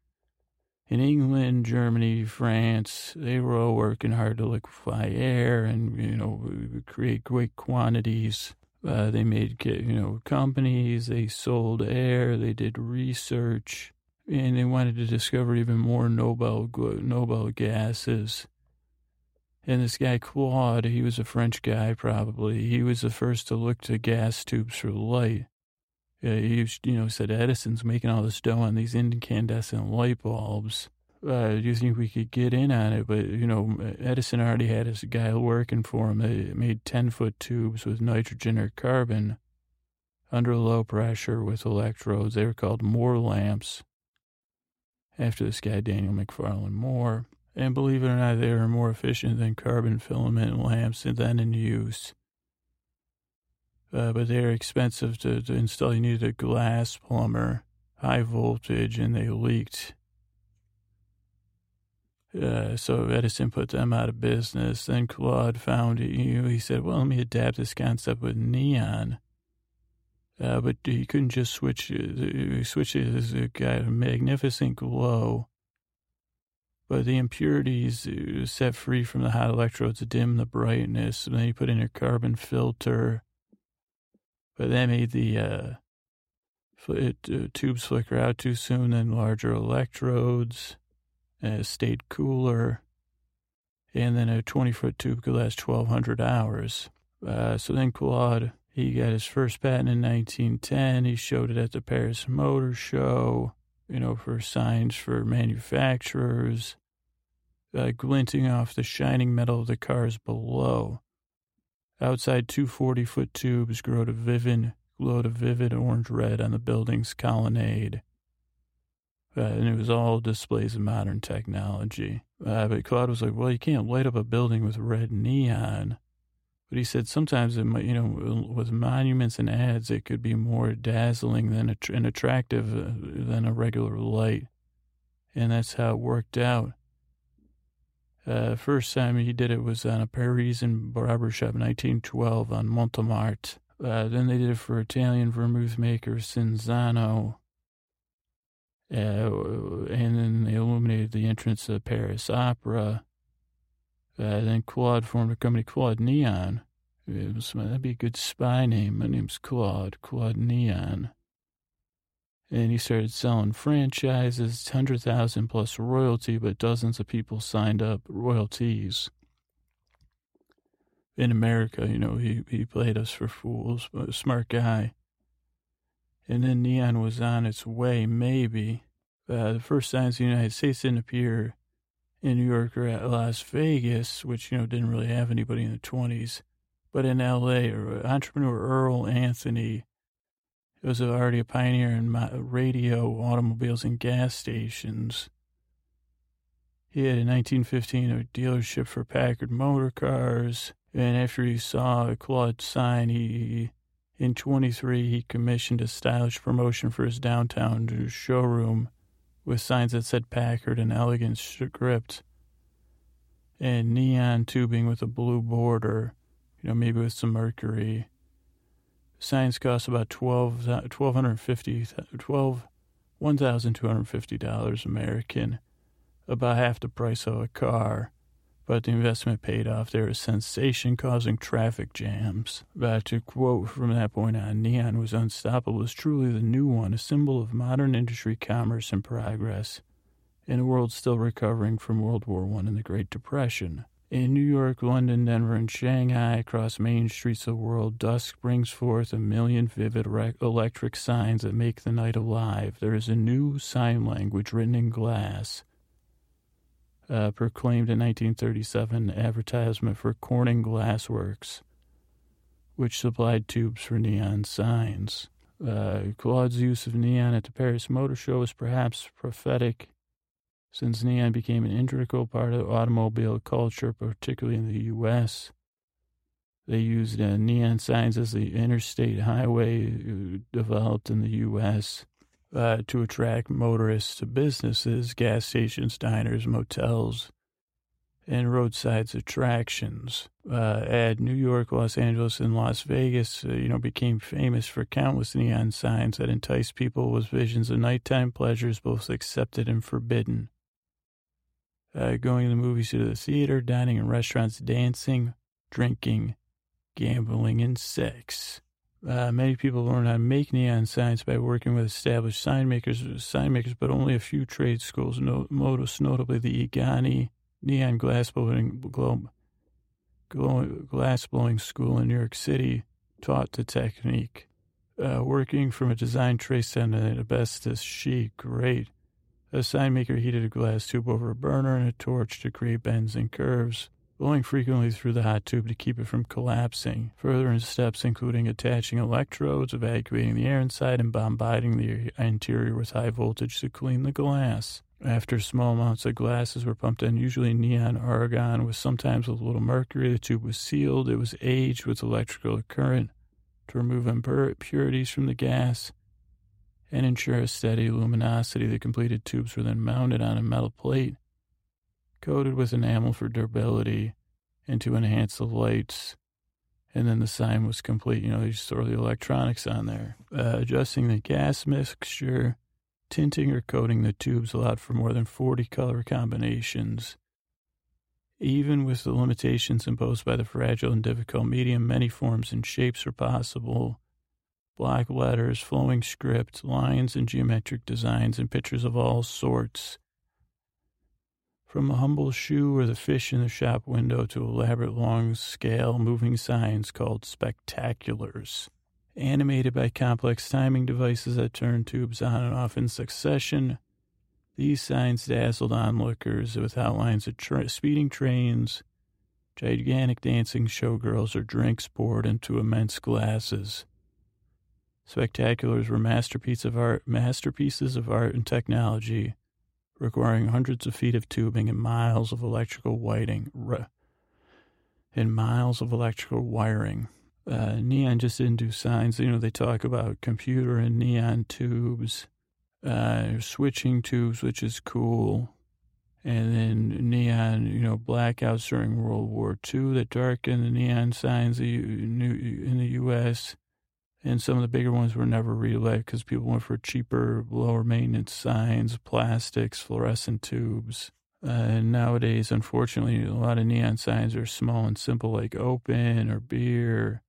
in England, Germany, France, they were all working hard to liquefy air and, create great quantities. They made, companies, they sold air, they did research, and they wanted to discover even more noble gases. And this guy, Claude, he was a French guy probably. He was the first to look to gas tubes for light. He, said Edison's making all this dough on these incandescent light bulbs. Do you think we could get in on it? But, Edison already had his guy working for him. They made 10-foot tubes with nitrogen or carbon under low pressure with electrodes. They were called Moore lamps, after this guy, Daniel McFarland Moore. And believe it or not, they were more efficient than carbon filament lamps then in use. But they were expensive to install. You needed a glass plumber, high voltage, and they leaked. So Edison put them out of business. Then Claude found, he said, well, let me adapt this concept with neon. But he couldn't just switch it. He switched it as a magnificent glow. But the impurities set free from the hot electrodes dim the brightness. And then he put in a carbon filter. But that made the tubes flicker out too soon. Then larger electrodes stayed cooler. And then a 20-foot tube could last 1,200 hours. So then Claude, he got his first patent in 1910. He showed it at the Paris Motor Show, for signs for manufacturers, glinting off the shining metal of the cars below. Outside, 2 40-foot tubes glowed a vivid orange-red on the building's colonnade. And it was all displays of modern technology. But Claude was like, well, you can't light up a building with red neon. But he said sometimes, with monuments and ads, it could be more dazzling and attractive than a regular light. And that's how it worked out. First time he did it was on a Parisian barbershop in 1912 on Montmartre. Then they did it for Italian vermouth maker Cinzano. And then they illuminated the entrance to the Paris Opera. Then Claude formed a company, Claude Neon. That'd be a good spy name. My name's Claude Neon. And he started selling franchises, 100,000 plus royalty, but dozens of people signed up royalties. In America, he played us for fools, but a smart guy. And then neon was on its way, maybe. The first signs of the United States didn't appear in New York or at Las Vegas, which, didn't really have anybody in the 20s. But in L.A., entrepreneur Earl Anthony was already a pioneer in radio, automobiles, and gas stations. He had in 1915 a dealership for Packard motor cars, and after he saw a Claude sign, in 23 he commissioned a stylish promotion for his downtown showroom with signs that said Packard in elegant script and neon tubing with a blue border, maybe with some mercury. Signs cost about $1,250 American, about half the price of a car. But the investment paid off. There was sensation causing traffic jams. But to quote from that point on, neon was unstoppable, was truly the new one, a symbol of modern industry, commerce, and progress in a world still recovering from World War I and the Great Depression. In New York, London, Denver, and Shanghai, across main streets of the world, dusk brings forth 1 million vivid electric signs that make the night alive. There is a new sign language written in glass, proclaimed in 1937 advertisement for Corning Glassworks, which supplied tubes for neon signs. Claude's use of neon at the Paris Motor Show was perhaps prophetic, since neon became an integral part of automobile culture, particularly in the U.S. They used neon signs as the interstate highway developed in the U.S. To attract motorists to businesses, gas stations, diners, motels, and roadside attractions. New York, Los Angeles, and Las Vegas, became famous for countless neon signs that enticed people with visions of nighttime pleasures, both accepted and forbidden. going to the movies, to the theater, dining in restaurants, dancing, drinking, gambling, and sex. Many people learn how to make neon signs by working with established sign makers, but only a few trade schools, most notably the Egani Neon Glass Blowing School in New York City, taught the technique. Working from a design traced on an asbestos sheet, great. A sign maker heated a glass tube over a burner and a torch to create bends and curves, blowing frequently through the hot tube to keep it from collapsing. Further steps including attaching electrodes, evacuating the air inside, and bombarding the interior with high voltage to clean the glass. After small amounts of glasses were pumped in, usually neon argon, with sometimes with a little mercury, the tube was sealed. It was aged with electrical current to remove impurities from the gas and ensure a steady luminosity. The completed tubes were then mounted on a metal plate coated with enamel for durability and to enhance the lights. And then the sign was complete. You just throw the electronics on there. Adjusting the gas mixture, tinting or coating the tubes allowed for more than 40 color combinations. Even with the limitations imposed by the fragile and difficult medium, many forms and shapes are possible. Block letters, flowing script, lines and geometric designs, and pictures of all sorts. From a humble shoe or the fish in the shop window to elaborate long-scale moving signs called spectaculars, animated by complex timing devices that turn tubes on and off in succession. These signs dazzled onlookers with outlines of speeding trains, gigantic dancing showgirls, or drinks poured into immense glasses. Spectaculars were masterpieces of art and technology, requiring hundreds of feet of tubing and miles of electrical wiring. Neon just didn't do signs. They talk about computer and neon tubes, switching tubes, which is cool. And then neon, blackouts during World War II that darkened the neon signs in the U.S. And some of the bigger ones were never relit because people went for cheaper, lower maintenance signs, plastics, fluorescent tubes. And nowadays, unfortunately, a lot of neon signs are small and simple, like open or beer.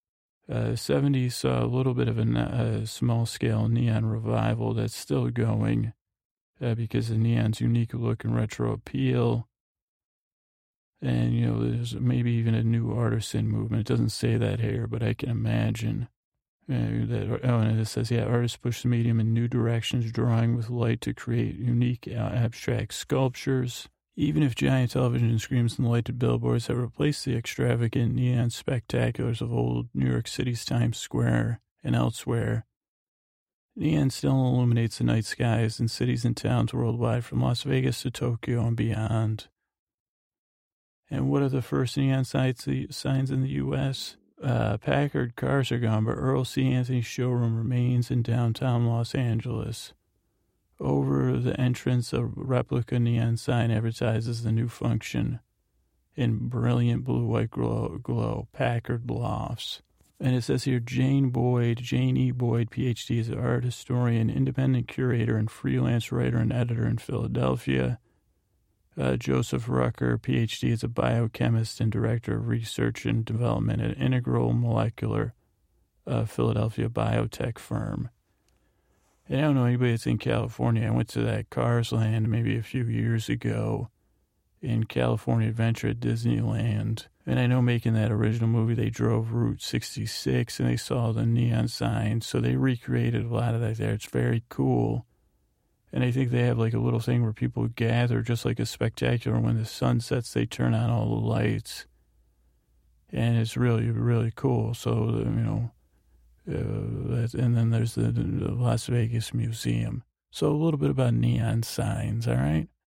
70s saw a little bit of a small-scale neon revival that's still going because of neon's unique look and retro appeal. And, there's maybe even a new artisan movement. It doesn't say that here, but I can imagine. And it says, artists push the medium in new directions, drawing with light to create unique abstract sculptures. Even if giant television screens and lighted billboards have replaced the extravagant neon spectaculars of old New York City's Times Square and elsewhere, neon still illuminates the night skies in cities and towns worldwide, from Las Vegas to Tokyo and beyond. And what are the first neon signs in the U.S.? Packard cars are gone, but Earl C. Anthony's showroom remains in downtown Los Angeles. Over the entrance, a replica neon sign advertises the new function in brilliant blue-white glow, Packard Lofts. And it says here, Jane E. Boyd, Ph.D., is an art historian, independent curator, and freelance writer and editor in Philadelphia. Joseph Rucker, Ph.D., is a biochemist and director of research and development at Integral Molecular, Philadelphia biotech firm. And I don't know anybody that's in California. I went to that Cars Land maybe a few years ago in California Adventure at Disneyland. And I know making that original movie, they drove Route 66 and they saw the neon signs. So they recreated a lot of that there. It's very cool. And I think they have like a little thing where people gather just like a spectacular. When the sun sets, they turn on all the lights. And it's really, really cool. So, and then there's the Las Vegas Museum. So a little bit about neon signs, all right?